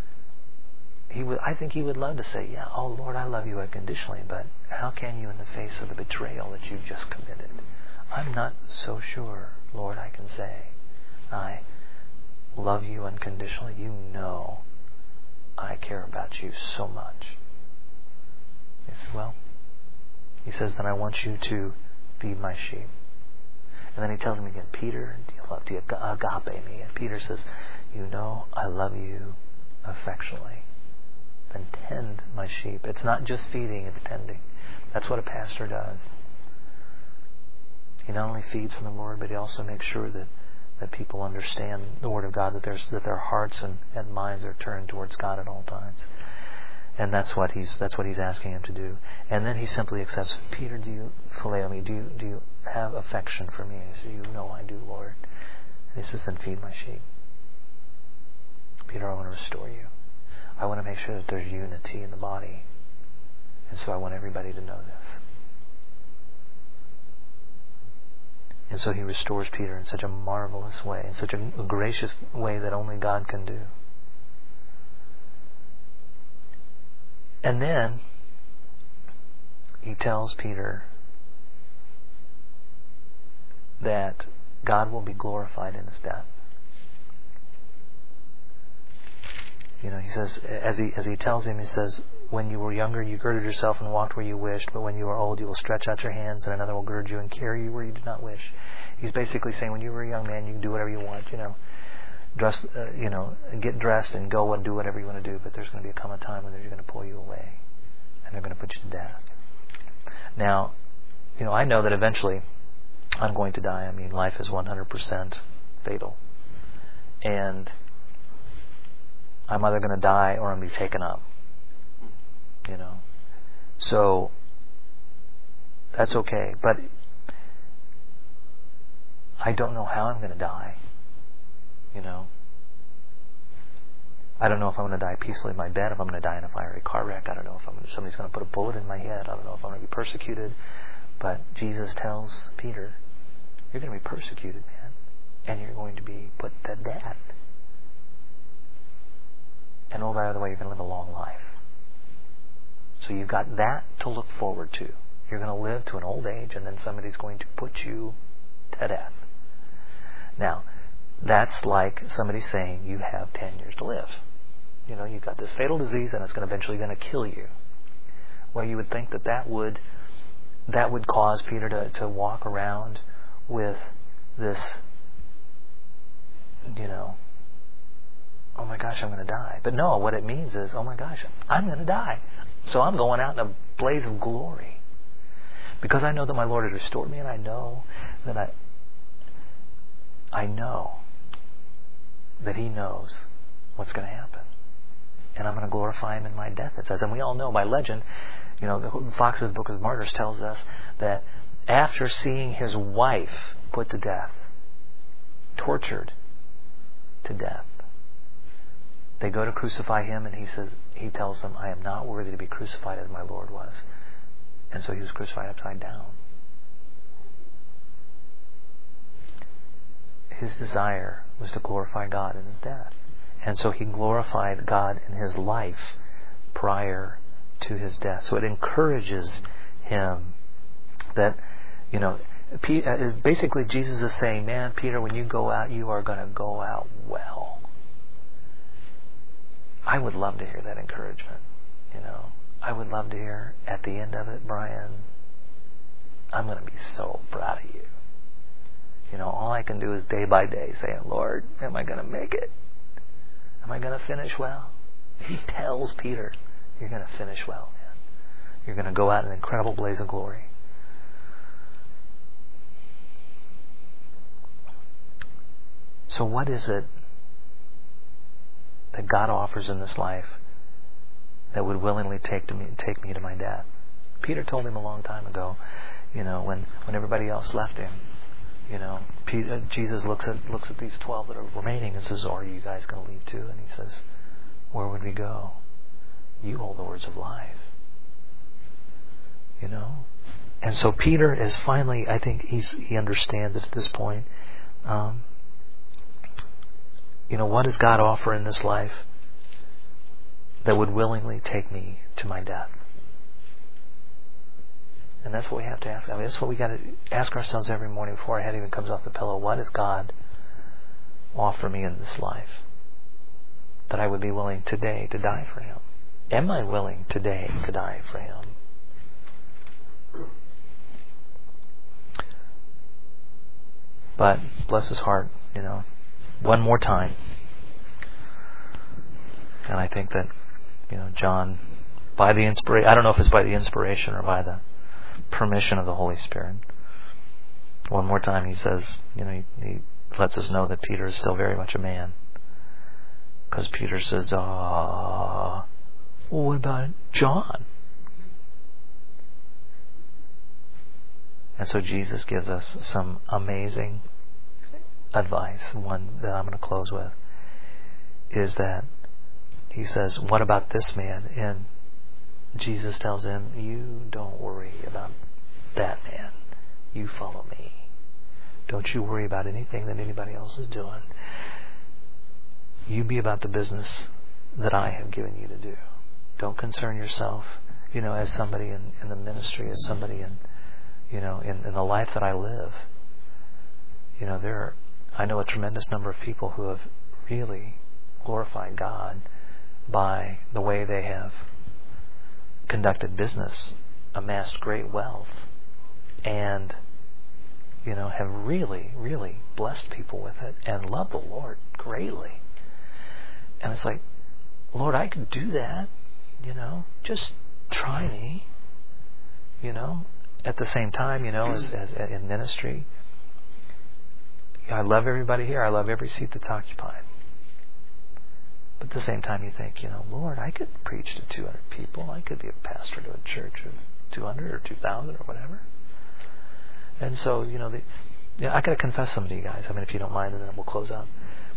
I think he would love to say, yeah, oh Lord, I love you unconditionally, but how can you in the face of the betrayal that you've just committed? I'm not so sure, Lord, I can say, I love you unconditionally. You know I care about you so much. He says, well, he says, then I want you to feed my sheep. And then he tells him again, Peter, do you agape me? And Peter says, you know I love you affectionately. Then tend my sheep. It's not just feeding, it's tending. That's what a pastor does. He not only feeds from the Lord, but he also makes sure that people understand the Word of God, that their hearts and minds are turned towards God at all times. And that's what he's asking him to do. And then he simply accepts, Peter, do you phileo me? Do you have affection for me? And he says, you know I do, Lord. And he says, then feed my sheep. Peter, I want to restore you. I want to make sure that there's unity in the body. And so I want everybody to know this. And so he restores Peter in such a marvelous way, in such a gracious way that only God can do. And then he tells Peter that God will be glorified in his death. You know, he says, as he tells him, he says, when you were younger, you girded yourself and walked where you wished, but when you are old, you will stretch out your hands, and another will gird you and carry you where you did not wish. He's basically saying, when you were a young man, you can do whatever you want, dress, get dressed and go and do whatever you want to do, but there's going to come a time when they're going to pull you away, and they're going to put you to death. Now, I know that eventually I'm going to die. I mean, life is 100% fatal. And I'm either going to die or I'm going to be taken up. So that's okay. But I don't know how I'm going to die. I don't know if I'm going to die peacefully in my bed, if I'm going to die in a fiery car wreck. I don't know if somebody's going to put a bullet in my head. I don't know if I'm going to be persecuted. But Jesus tells Peter, you're going to be persecuted, man. And you're going to be put to death. And oh, by the way, you're going to live a long life. So you've got that to look forward to. You're going to live to an old age, and then somebody's going to put you to death. Now, that's like somebody saying you have 10 years to live. You've got this fatal disease, and it's eventually going to kill you. Well, you would think that would cause Peter to walk around with this, oh my gosh, I'm going to die. But no, what it means is, oh my gosh, I'm going to die. So I'm going out in a blaze of glory. Because I know that my Lord has restored me, and I know that I know that He knows what's going to happen. And I'm going to glorify Him in my death, it says. And we all know by legend, Fox's Book of Martyrs tells us that after seeing his wife put to death, tortured to death, they go to crucify him, and he tells them, I am not worthy to be crucified as my Lord was. And so he was crucified upside down. His desire was to glorify God in his death. And so he glorified God in his life prior to his death. So it encourages him that, basically Jesus is saying, man, Peter, when you go out, you are going to go out well. I would love to hear that encouragement. I would love to hear at the end of it, Brian, I'm going to be so proud of you. All I can do is day by day say, Lord, am I going to make it? Am I going to finish well? He tells Peter, you're going to finish well, man. You're going to go out in an incredible blaze of glory. So what is it that God offers in this life that would willingly take me to my death? Peter told him a long time ago, when everybody else left him, Jesus looks at these 12 that are remaining and says, "Are you guys going to leave too?" And he says, "Where would we go? You hold the words of life." And so Peter is finally, I think he understands it at this point. What does God offer in this life that would willingly take me to my death? And that's what we have to ask. That's what we got to ask ourselves every morning before our head even comes off the pillow. What does God offer me in this life that I would be willing today to die for Him? Am I willing today to die for Him? But bless his heart, one more time. And I think that, John, by the I don't know if it's by the inspiration or by the permission of the Holy Spirit, one more time he says, he lets us know that Peter is still very much a man. Because Peter says, well, what about John? And so Jesus gives us some amazing advice. One that I'm going to close with is that he says, "What about this man?" And Jesus tells him, "You don't worry about that man. You follow me. Don't you worry about anything that anybody else is doing. You be about the business that I have given you to do. Don't concern yourself, as somebody in the ministry, as somebody in the life that I live. I know a tremendous number of people who have really glorified God by the way they have conducted business, amassed great wealth, and have really, really blessed people with it and loved the Lord greatly. And it's like, Lord, I could do that, just try me, At the same time, as in ministry, I love everybody here. I love every seat that's occupied. But at the same time, you think, Lord, I could preach to 200 people. I could be a pastor to a church of 200 or 2,000 or whatever. And so, I got to confess something to you guys. If you don't mind, and then we'll close out.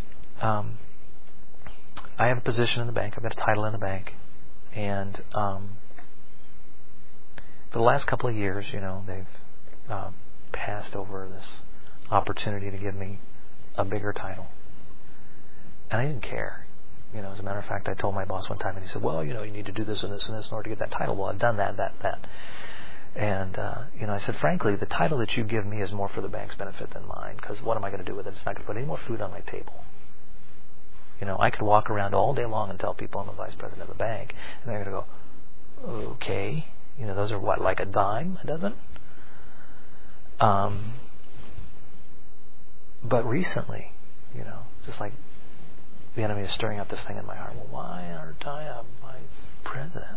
I have a position in the bank. I've got a title in the bank, and for the last couple of years, they've passed over this opportunity to give me a bigger title. And I didn't care. As a matter of fact, I told my boss one time, and he said, "Well, you need to do this and this and this in order to get that title." Well, I've done that. And, I said, frankly, the title that you give me is more for the bank's benefit than mine, because what am I going to do with it? It's not going to put any more food on my table. I could walk around all day long and tell people I'm the vice president of a bank, and they're going to go, "Okay. Those are what, like a dime a dozen?" But recently, just like the enemy is stirring up this thing in my heart. Well, why aren't I a vice president?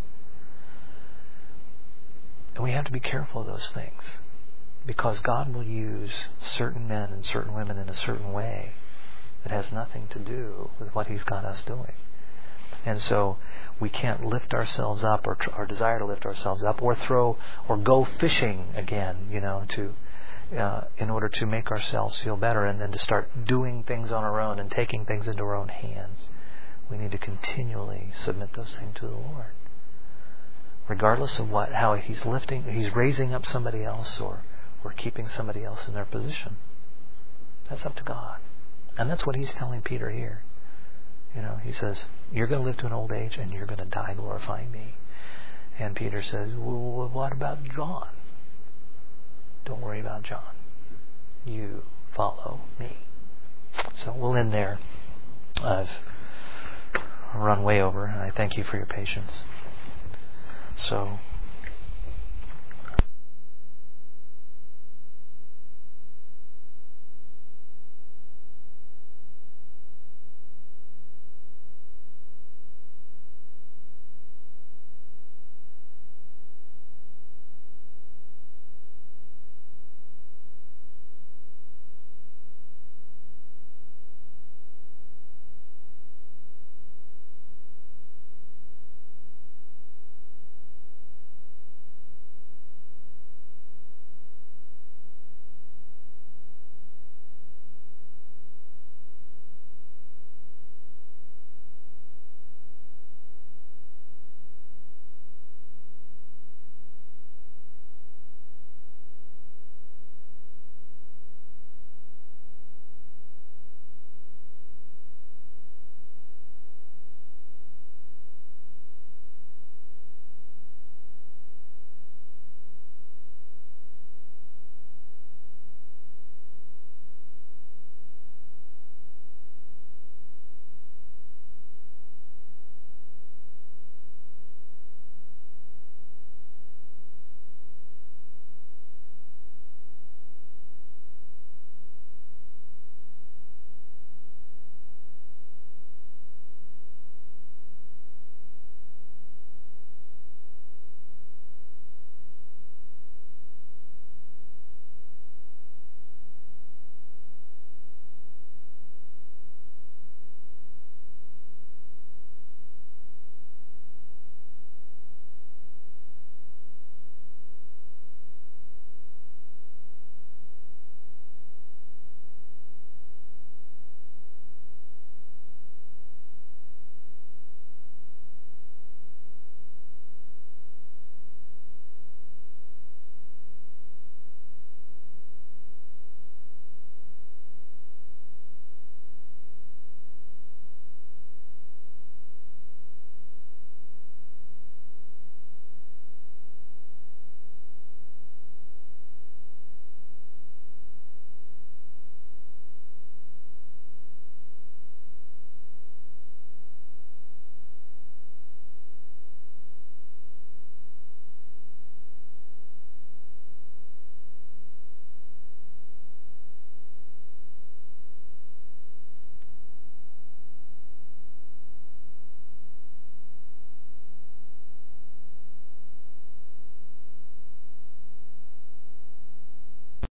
And we have to be careful of those things, because God will use certain men and certain women in a certain way that has nothing to do with what He's got us doing. And so we can't lift ourselves up or desire to lift ourselves up or go fishing again, in order to make ourselves feel better, and then to start doing things on our own and taking things into our own hands. We need to continually submit those things to the Lord, regardless of how He's raising up somebody else or keeping somebody else in their position. That's up to God. And that's what He's telling Peter here. He says, "You're going to live to an old age and you're going to die glorifying me." And Peter says, "Well, what about John?" Don't worry about John. You follow me. So we'll end there. I've run way over, and I thank you for your patience. So